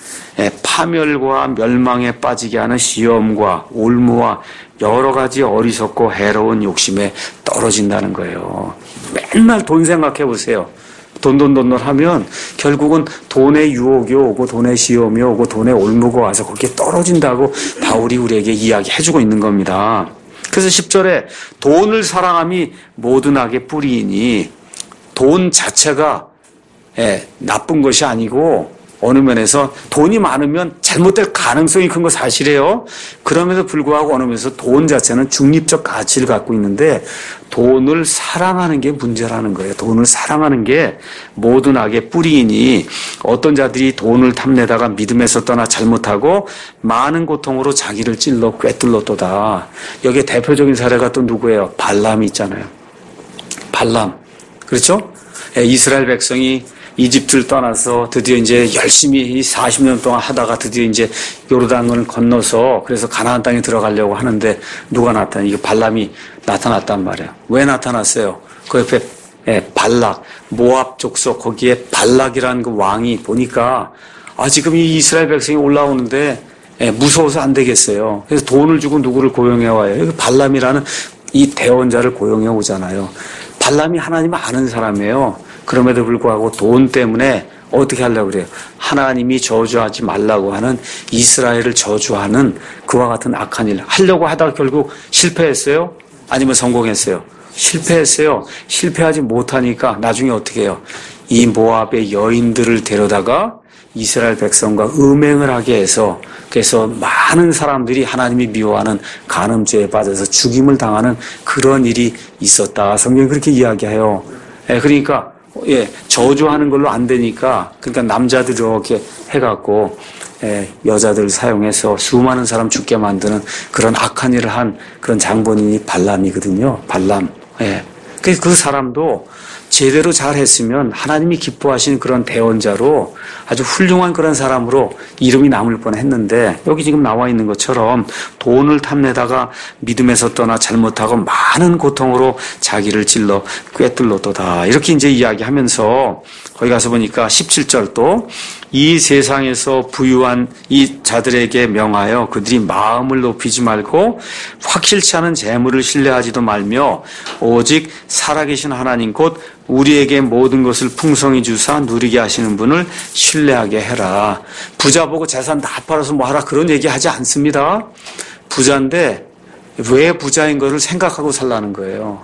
파멸과 멸망에 빠지게 하는 시험과 올무와 여러 가지 어리석고 해로운 욕심에 떨어진다는 거예요. 맨날 돈 생각해 보세요. 돈 하면 결국은 돈의 유혹이 오고 돈의 시험이 오고 돈의 올무가 와서 거기에 떨어진다고 바울이 우리에게 이야기해주고 있는 겁니다. 그래서 10절에 돈을 사랑함이 모든 악의 뿌리이니 돈 자체가 나쁜 것이 아니고 어느 면에서 돈이 많으면 잘못될 가능성이 큰 거 사실이에요. 그럼에도 불구하고 어느 면에서 돈 자체는 중립적 가치를 갖고 있는데 돈을 사랑하는 게 문제라는 거예요. 돈을 사랑하는 게 모든 악의 뿌리이니 어떤 자들이 돈을 탐내다가 믿음에서 떠나 잘못하고 많은 고통으로 자기를 찔러 꿰뚫었도다. 여기에 대표적인 사례가 또 누구예요? 발람이 있잖아요. 발람. 그렇죠? 이스라엘 백성이 이집트를 떠나서 드디어 이제 열심히 40년 동안 하다가 드디어 이제 요르단을 건너서 그래서 가나안 땅에 들어가려고 하는데 누가 나타나? 이게 발람이 나타났단 말이에요. 왜 나타났어요? 그 옆에 발락, 모압 족속 거기에 발락이라는 그 왕이 보니까 지금 이 이스라엘 백성이 올라오는데 무서워서 안 되겠어요. 그래서 돈을 주고 누구를 고용해 와요. 발람이라는 이 대원자를 고용해 오잖아요. 발람이 하나님을 아는 사람이에요. 그럼에도 불구하고 돈 때문에 어떻게 하려고 그래요? 하나님이 저주하지 말라고 하는 이스라엘을 저주하는 그와 같은 악한 일 하려고 하다가 결국 실패했어요? 아니면 성공했어요? 실패했어요. 실패하지 못하니까 나중에 어떻게 해요? 이 모압의 여인들을 데려다가 이스라엘 백성과 음행을 하게 해서 그래서 많은 사람들이 하나님이 미워하는 간음죄에 빠져서 죽임을 당하는 그런 일이 있었다. 성경이 그렇게 이야기해요. 그러니까 저주하는 걸로 안 되니까 그러니까 남자들 이렇게 해갖고 여자들 사용해서 수많은 사람 죽게 만드는 그런 악한 일을 한 그런 장본인이 발람이거든요. 발람. 그래서 그 사람도 제대로 잘했으면 하나님이 기뻐하시는 그런 대원자로 아주 훌륭한 그런 사람으로 이름이 남을 뻔했는데 여기 지금 나와 있는 것처럼 돈을 탐내다가 믿음에서 떠나 잘못하고 많은 고통으로 자기를 찔러 꿰뚫었도다. 이렇게 이제 이야기하면서 거기 가서 보니까 17절도 이 세상에서 부유한 이 자들에게 명하여 그들이 마음을 높이지 말고 확실치 않은 재물을 신뢰하지도 말며 오직 살아계신 하나님 곧 우리에게 모든 것을 풍성히 주사 누리게 하시는 분을 신뢰하게 해라. 부자 보고 재산 다 팔아서 뭐 하라 그런 얘기 하지 않습니다. 부자인데 왜 부자인 거를 생각하고 살라는 거예요.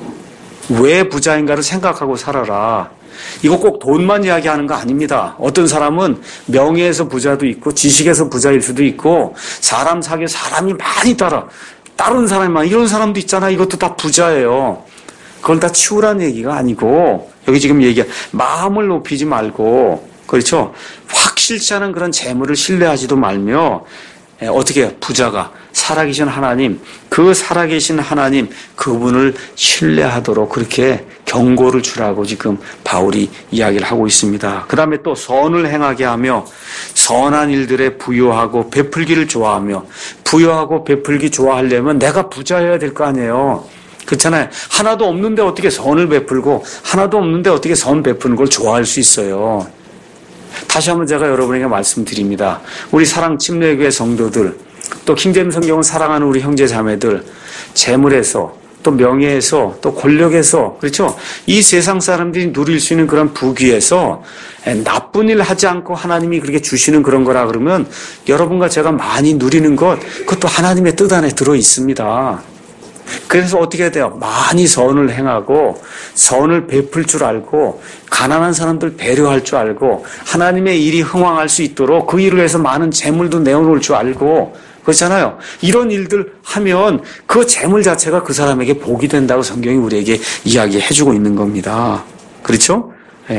왜 부자인가를 생각하고 살아라. 이거 꼭 돈만 이야기하는 거 아닙니다. 어떤 사람은 명예에서 부자도 있고 지식에서 부자일 수도 있고 사람 사귀어 사람이 많이 따른 사람이 많아 이런 사람도 있잖아. 이것도 다 부자예요. 그걸 다 치우라는 얘기가 아니고 여기 지금 마음을 높이지 말고 그렇죠. 확실치 않은 그런 재물을 신뢰하지도 말며 어떻게 해요? 부자가 살아계신 하나님 그 살아계신 하나님 그분을 신뢰하도록 그렇게 경고를 주라고 지금 바울이 이야기를 하고 있습니다. 그 다음에 또 선을 행하게 하며 선한 일들에 부요하고 베풀기를 좋아하며 부요하고 베풀기 좋아하려면 내가 부자여야 될 거 아니에요. 그렇잖아요. 하나도 없는데 어떻게 선을 베풀고 하나도 없는데 어떻게 선 베푸는 걸 좋아할 수 있어요. 다시 한번 제가 여러분에게 말씀드립니다. 우리 사랑 침례교회 성도들 또 킹제임 성경을 사랑하는 우리 형제 자매들 재물에서 또 명예에서 또 권력에서 그렇죠. 이 세상 사람들이 누릴 수 있는 그런 부귀에서 나쁜 일 하지 않고 하나님이 그렇게 주시는 그런 거라 그러면 여러분과 제가 많이 누리는 것 그것도 하나님의 뜻 안에 들어 있습니다. 그래서 어떻게 해야 돼요? 많이 선을 행하고 선을 베풀 줄 알고 가난한 사람들 배려할 줄 알고 하나님의 일이 흥왕할 수 있도록 그 일을 위해서 많은 재물도 내어놓을 줄 알고 그렇잖아요. 이런 일들 하면 그 재물 자체가 그 사람에게 복이 된다고 성경이 우리에게 이야기해주고 있는 겁니다. 그렇죠?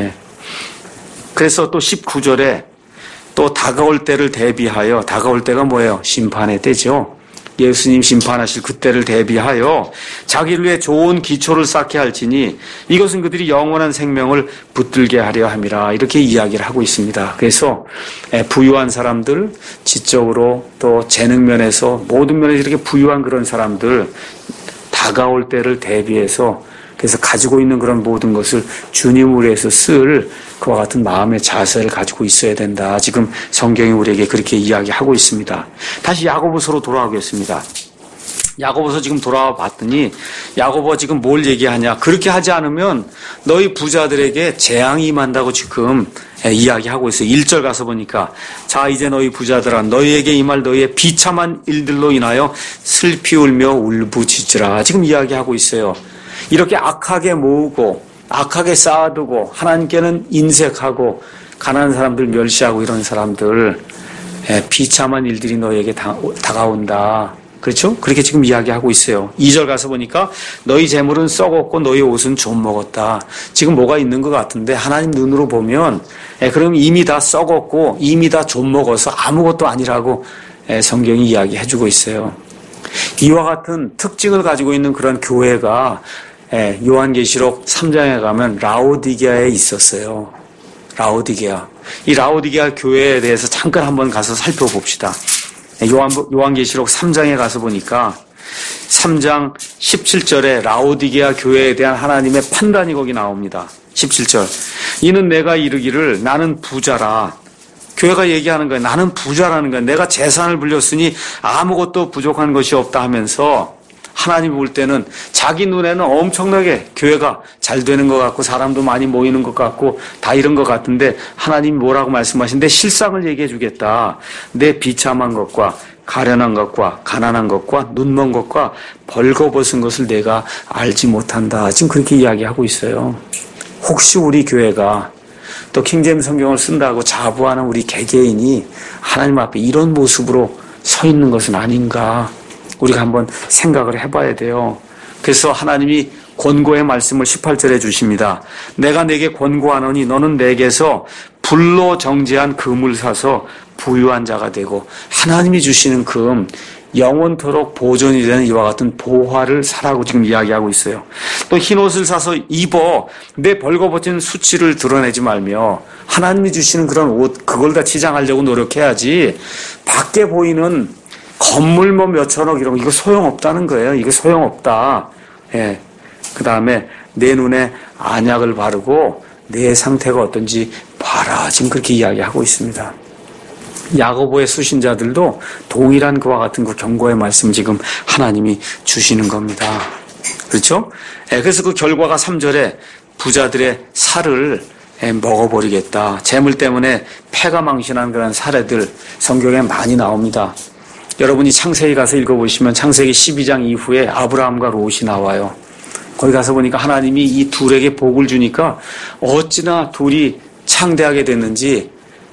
그래서 또 19절에 또 다가올 때를 대비하여 다가올 때가 뭐예요? 심판의 때죠. 예수님 심판하실 그때를 대비하여 자기를 위해 좋은 기초를 쌓게 할지니 이것은 그들이 영원한 생명을 붙들게 하려 함이라. 이렇게 이야기를 하고 있습니다. 그래서 부유한 사람들, 지적으로 또 재능 면에서 모든 면에서 이렇게 부유한 그런 사람들 다가올 때를 대비해서 그래서 가지고 있는 그런 모든 것을 주님을 위해서 쓸 그와 같은 마음의 자세를 가지고 있어야 된다. 지금 성경이 우리에게 그렇게 이야기하고 있습니다. 다시 야고보서로 돌아오겠습니다. 야고보서 지금 돌아와 봤더니 야고보가 지금 뭘 얘기하냐. 그렇게 하지 않으면 너희 부자들에게 재앙이 임한다고 지금 이야기하고 있어요. 1절 가서 보니까 자 이제 너희 부자들아 너희에게 임할 너희의 비참한 일들로 인하여 슬피 울며 울부짖으라. 지금 이야기하고 있어요. 이렇게 악하게 모으고 악하게 쌓아두고 하나님께는 인색하고 가난한 사람들 멸시하고 이런 사람들 비참한 일들이 너에게 다가온다. 그렇죠? 그렇게 지금 이야기하고 있어요. 2절 가서 보니까 너희 재물은 썩었고 너희 옷은 좀 먹었다. 지금 뭐가 있는 것 같은데 하나님 눈으로 보면 그럼 이미 다 썩었고 이미 다 좀 먹어서 아무것도 아니라고 성경이 이야기해주고 있어요. 이와 같은 특징을 가지고 있는 그런 교회가 요한계시록 3장에 가면 라오디게아에 있었어요. 라오디게아. 이 라오디게아 교회에 대해서 잠깐 한번 가서 살펴봅시다. 요한계시록 3장에 가서 보니까 3장 17절에 라오디게아 교회에 대한 하나님의 판단이 거기 나옵니다. 17절. 이는 내가 이르기를 나는 부자라. 교회가 얘기하는 거예요. 나는 부자라는 거예요. 내가 재산을 불렸으니 아무것도 부족한 것이 없다 하면서 하나님이 볼 때는 자기 눈에는 엄청나게 교회가 잘 되는 것 같고 사람도 많이 모이는 것 같고 다 이런 것 같은데 하나님이 뭐라고 말씀하시는데 실상을 얘기해 주겠다. 내 비참한 것과 가련한 것과 가난한 것과 눈먼 것과 벌거벗은 것을 내가 알지 못한다. 지금 그렇게 이야기하고 있어요. 혹시 우리 교회가 또 킹제임스 성경을 쓴다고 자부하는 우리 개개인이 하나님 앞에 이런 모습으로 서 있는 것은 아닌가 우리가 한번 생각을 해봐야 돼요. 그래서 하나님이 권고의 말씀을 18절에 주십니다. 내가 내게 권고하노니 너는 내게서 불로 정제한 금을 사서 부유한 자가 되고 하나님이 주시는 금 영원토록 보존이 되는 이와 같은 보화를 사라고 지금 이야기하고 있어요. 또 흰옷을 사서 입어 내 벌거벗은 수치를 드러내지 말며 하나님이 주시는 그런 옷 그걸 다 치장하려고 노력해야지 밖에 보이는 건물 뭐 몇천억 이런 거 이거 소용없다는 거예요. 이거 소용없다. 예. 그 다음에 내 눈에 안약을 바르고 내 상태가 어떤지 봐라. 지금 그렇게 이야기하고 있습니다. 야고보의 수신자들도 동일한 그와 같은 그 경고의 말씀 지금 하나님이 주시는 겁니다. 그렇죠? 그래서 그 결과가 3절에 부자들의 살을 먹어버리겠다. 재물 때문에 패가 망신한 그런 사례들 성경에 많이 나옵니다. 여러분이 창세기 가서 읽어보시면 창세기 12장 이후에 아브라함과 롯이 나와요. 거기 가서 보니까 하나님이 이 둘에게 복을 주니까 어찌나 둘이 창대하게 됐는지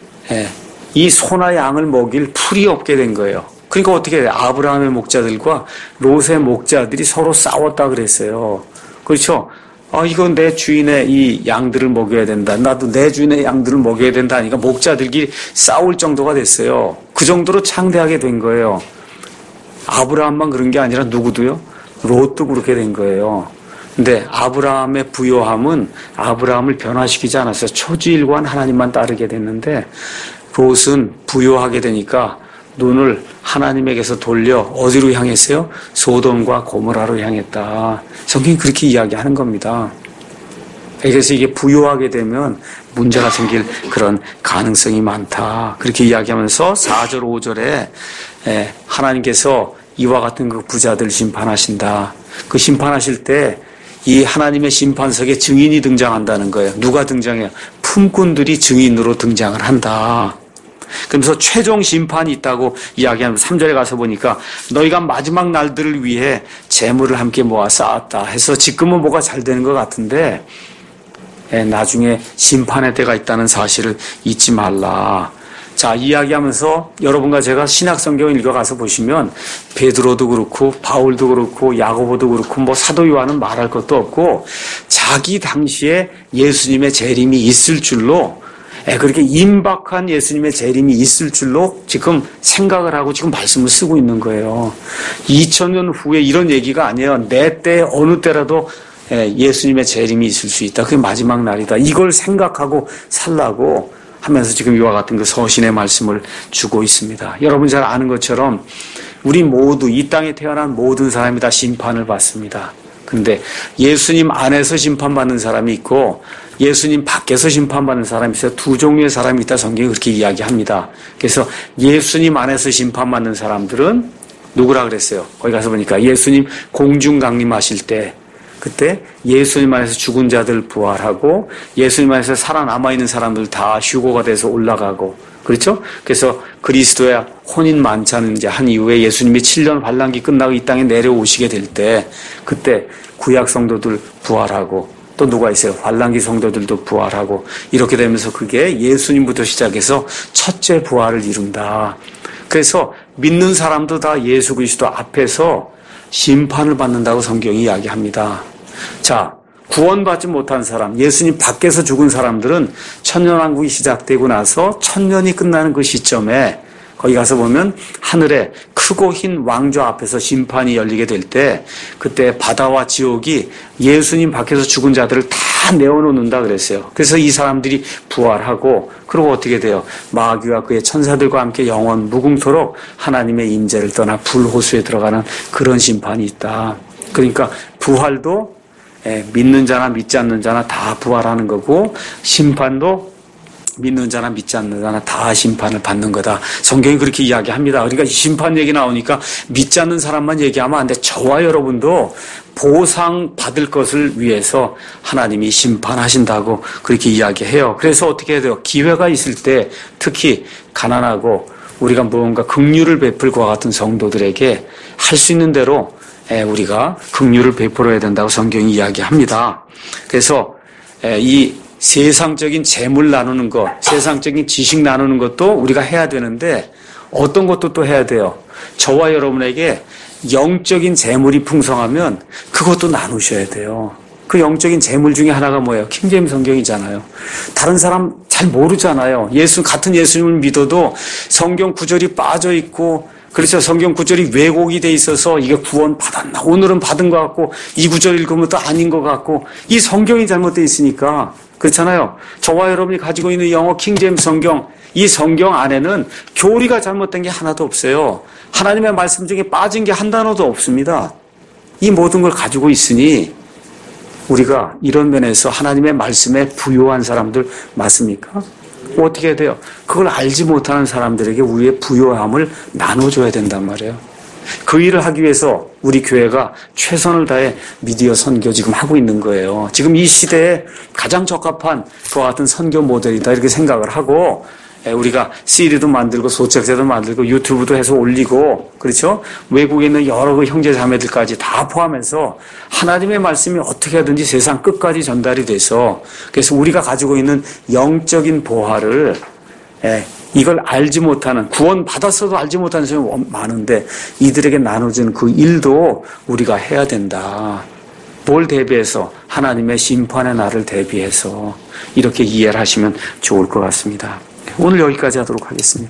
이 소나 양을 먹일 풀이 없게 된 거예요. 그러니까 어떻게 해요? 아브라함의 목자들과 롯의 목자들이 서로 싸웠다 그랬어요. 그렇죠? 이건 내 주인의 이 양들을 먹여야 된다. 나도 내 주인의 양들을 먹여야 된다 하니까 목자들끼리 싸울 정도가 됐어요. 그 정도로 창대하게 된 거예요. 아브라함만 그런 게 아니라 누구도요? 롯도 그렇게 된 거예요. 근데 아브라함의 부요함은 아브라함을 변화시키지 않았어요. 초지일관 하나님만 따르게 됐는데 롯은 부요하게 되니까 눈을 하나님에게서 돌려 어디로 향했어요? 소돔과 고모라로 향했다. 성경이 그렇게 이야기하는 겁니다. 그래서 이게 부요하게 되면 문제가 생길 그런 가능성이 많다. 그렇게 이야기하면서 4절, 5절에 하나님께서 이와 같은 그 부자들 심판하신다. 그 심판하실 때 이 하나님의 심판석에 증인이 등장한다는 거예요. 누가 등장해요? 품꾼들이 증인으로 등장을 한다. 그러면서 최종 심판이 있다고 이야기하면 3절에 가서 보니까 너희가 마지막 날들을 위해 재물을 함께 모아 쌓았다 해서 지금은 뭐가 잘 되는 것 같은데 나중에 심판의 때가 있다는 사실을 잊지 말라. 자, 이야기하면서 여러분과 제가 신약성경을 읽어가서 보시면 베드로도 그렇고 바울도 그렇고 야고보도 그렇고 뭐 사도 요한은 말할 것도 없고 자기 당시에 예수님의 재림이 있을 줄로 그렇게 임박한 예수님의 재림이 있을 줄로 지금 생각을 하고 지금 말씀을 쓰고 있는 거예요. 2000년 후에 이런 얘기가 아니에요. 내 때 어느 때라도 예수님의 재림이 있을 수 있다. 그게 마지막 날이다. 이걸 생각하고 살라고 하면서 지금 이와 같은 그 서신의 말씀을 주고 있습니다. 여러분 잘 아는 것처럼 우리 모두 이 땅에 태어난 모든 사람이 다 심판을 받습니다. 근데 예수님 안에서 심판받는 사람이 있고 예수님 밖에서 심판받는 사람이 있어요. 두 종류의 사람이 있다. 성경이 그렇게 이야기합니다. 그래서 예수님 안에서 심판받는 사람들은 누구라 그랬어요? 거기 가서 보니까 예수님 공중 강림하실 때 그때 예수님 안에서 죽은 자들 부활하고 예수님 안에서 살아남아있는 사람들 다 휴거가 돼서 올라가고 그렇죠? 그래서 그리스도의 혼인 만찬을 이제 한 이후에 예수님이 7년 환란기 끝나고 이 땅에 내려오시게 될 때 그때 구약 성도들 부활하고 또 누가 있어요? 환란기 성도들도 부활하고 이렇게 되면서 그게 예수님부터 시작해서 첫째 부활을 이룬다. 그래서 믿는 사람도 다 예수 그리스도 앞에서 심판을 받는다고 성경이 이야기합니다. 자, 구원받지 못한 사람, 예수님 밖에서 죽은 사람들은 천년왕국이 시작되고 나서 천년이 끝나는 그 시점에 거기 가서 보면 하늘에 크고 흰 왕좌 앞에서 심판이 열리게 될 때 그때 바다와 지옥이 예수님 밖에서 죽은 자들을 다 내어놓는다 그랬어요. 그래서 이 사람들이 부활하고 그리고 어떻게 돼요? 마귀와 그의 천사들과 함께 영원 무궁토록 하나님의 임재를 떠나 불호수에 들어가는 그런 심판이 있다. 그러니까 부활도 믿는 자나 믿지 않는 자나 다 부활하는 거고 심판도 믿는 자나 믿지 않는 자나 다 심판을 받는 거다. 성경이 그렇게 이야기합니다. 그러니까 심판 얘기 나오니까 믿지 않는 사람만 얘기하면 안 돼. 저와 여러분도 보상 받을 것을 위해서 하나님이 심판하신다고 그렇게 이야기해요. 그래서 어떻게 해야 돼요? 기회가 있을 때 특히 가난하고 우리가 무언가 긍휼을 베풀 것과 같은 성도들에게 할 수 있는 대로 우리가 긍휼을 베풀어야 된다고 성경이 이야기합니다. 그래서 이 세상적인 재물 나누는 것, 세상적인 지식 나누는 것도 우리가 해야 되는데 어떤 것도 또 해야 돼요. 저와 여러분에게 영적인 재물이 풍성하면 그것도 나누셔야 돼요. 그 영적인 재물 중에 하나가 뭐예요? 킹제임스 성경이잖아요. 다른 사람 잘 모르잖아요. 같은 예수님을 믿어도 성경 구절이 빠져 있고 그래서 성경 구절이 왜곡이 돼 있어서 이게 구원 받았나? 오늘은 받은 것 같고 이 구절 읽으면 또 아닌 것 같고 이 성경이 잘못되어 있으니까 그렇잖아요. 저와 여러분이 가지고 있는 영어 킹제임스 성경 이 성경 안에는 교리가 잘못된 게 하나도 없어요. 하나님의 말씀 중에 빠진 게 한 단어도 없습니다. 이 모든 걸 가지고 있으니 우리가 이런 면에서 하나님의 말씀에 부요한 사람들 맞습니까? 어떻게 해야 돼요? 그걸 알지 못하는 사람들에게 우리의 부요함을 나눠줘야 된단 말이에요. 그 일을 하기 위해서 우리 교회가 최선을 다해 미디어 선교 지금 하고 있는 거예요. 지금 이 시대에 가장 적합한 그와 같은 선교 모델이다 이렇게 생각을 하고 우리가 CD도 만들고 소책자도 만들고 유튜브도 해서 올리고 그렇죠? 외국에 있는 여러 그 형제 자매들까지 다 포함해서 하나님의 말씀이 어떻게 하든지 세상 끝까지 전달이 돼서 그래서 우리가 가지고 있는 영적인 보화를 이걸 알지 못하는 구원 받았어도 알지 못하는 사람이 많은데 이들에게 나눠주는 그 일도 우리가 해야 된다. 뭘 대비해서? 하나님의 심판의 날을 대비해서 이렇게 이해를 하시면 좋을 것 같습니다. 오늘 여기까지 하도록 하겠습니다.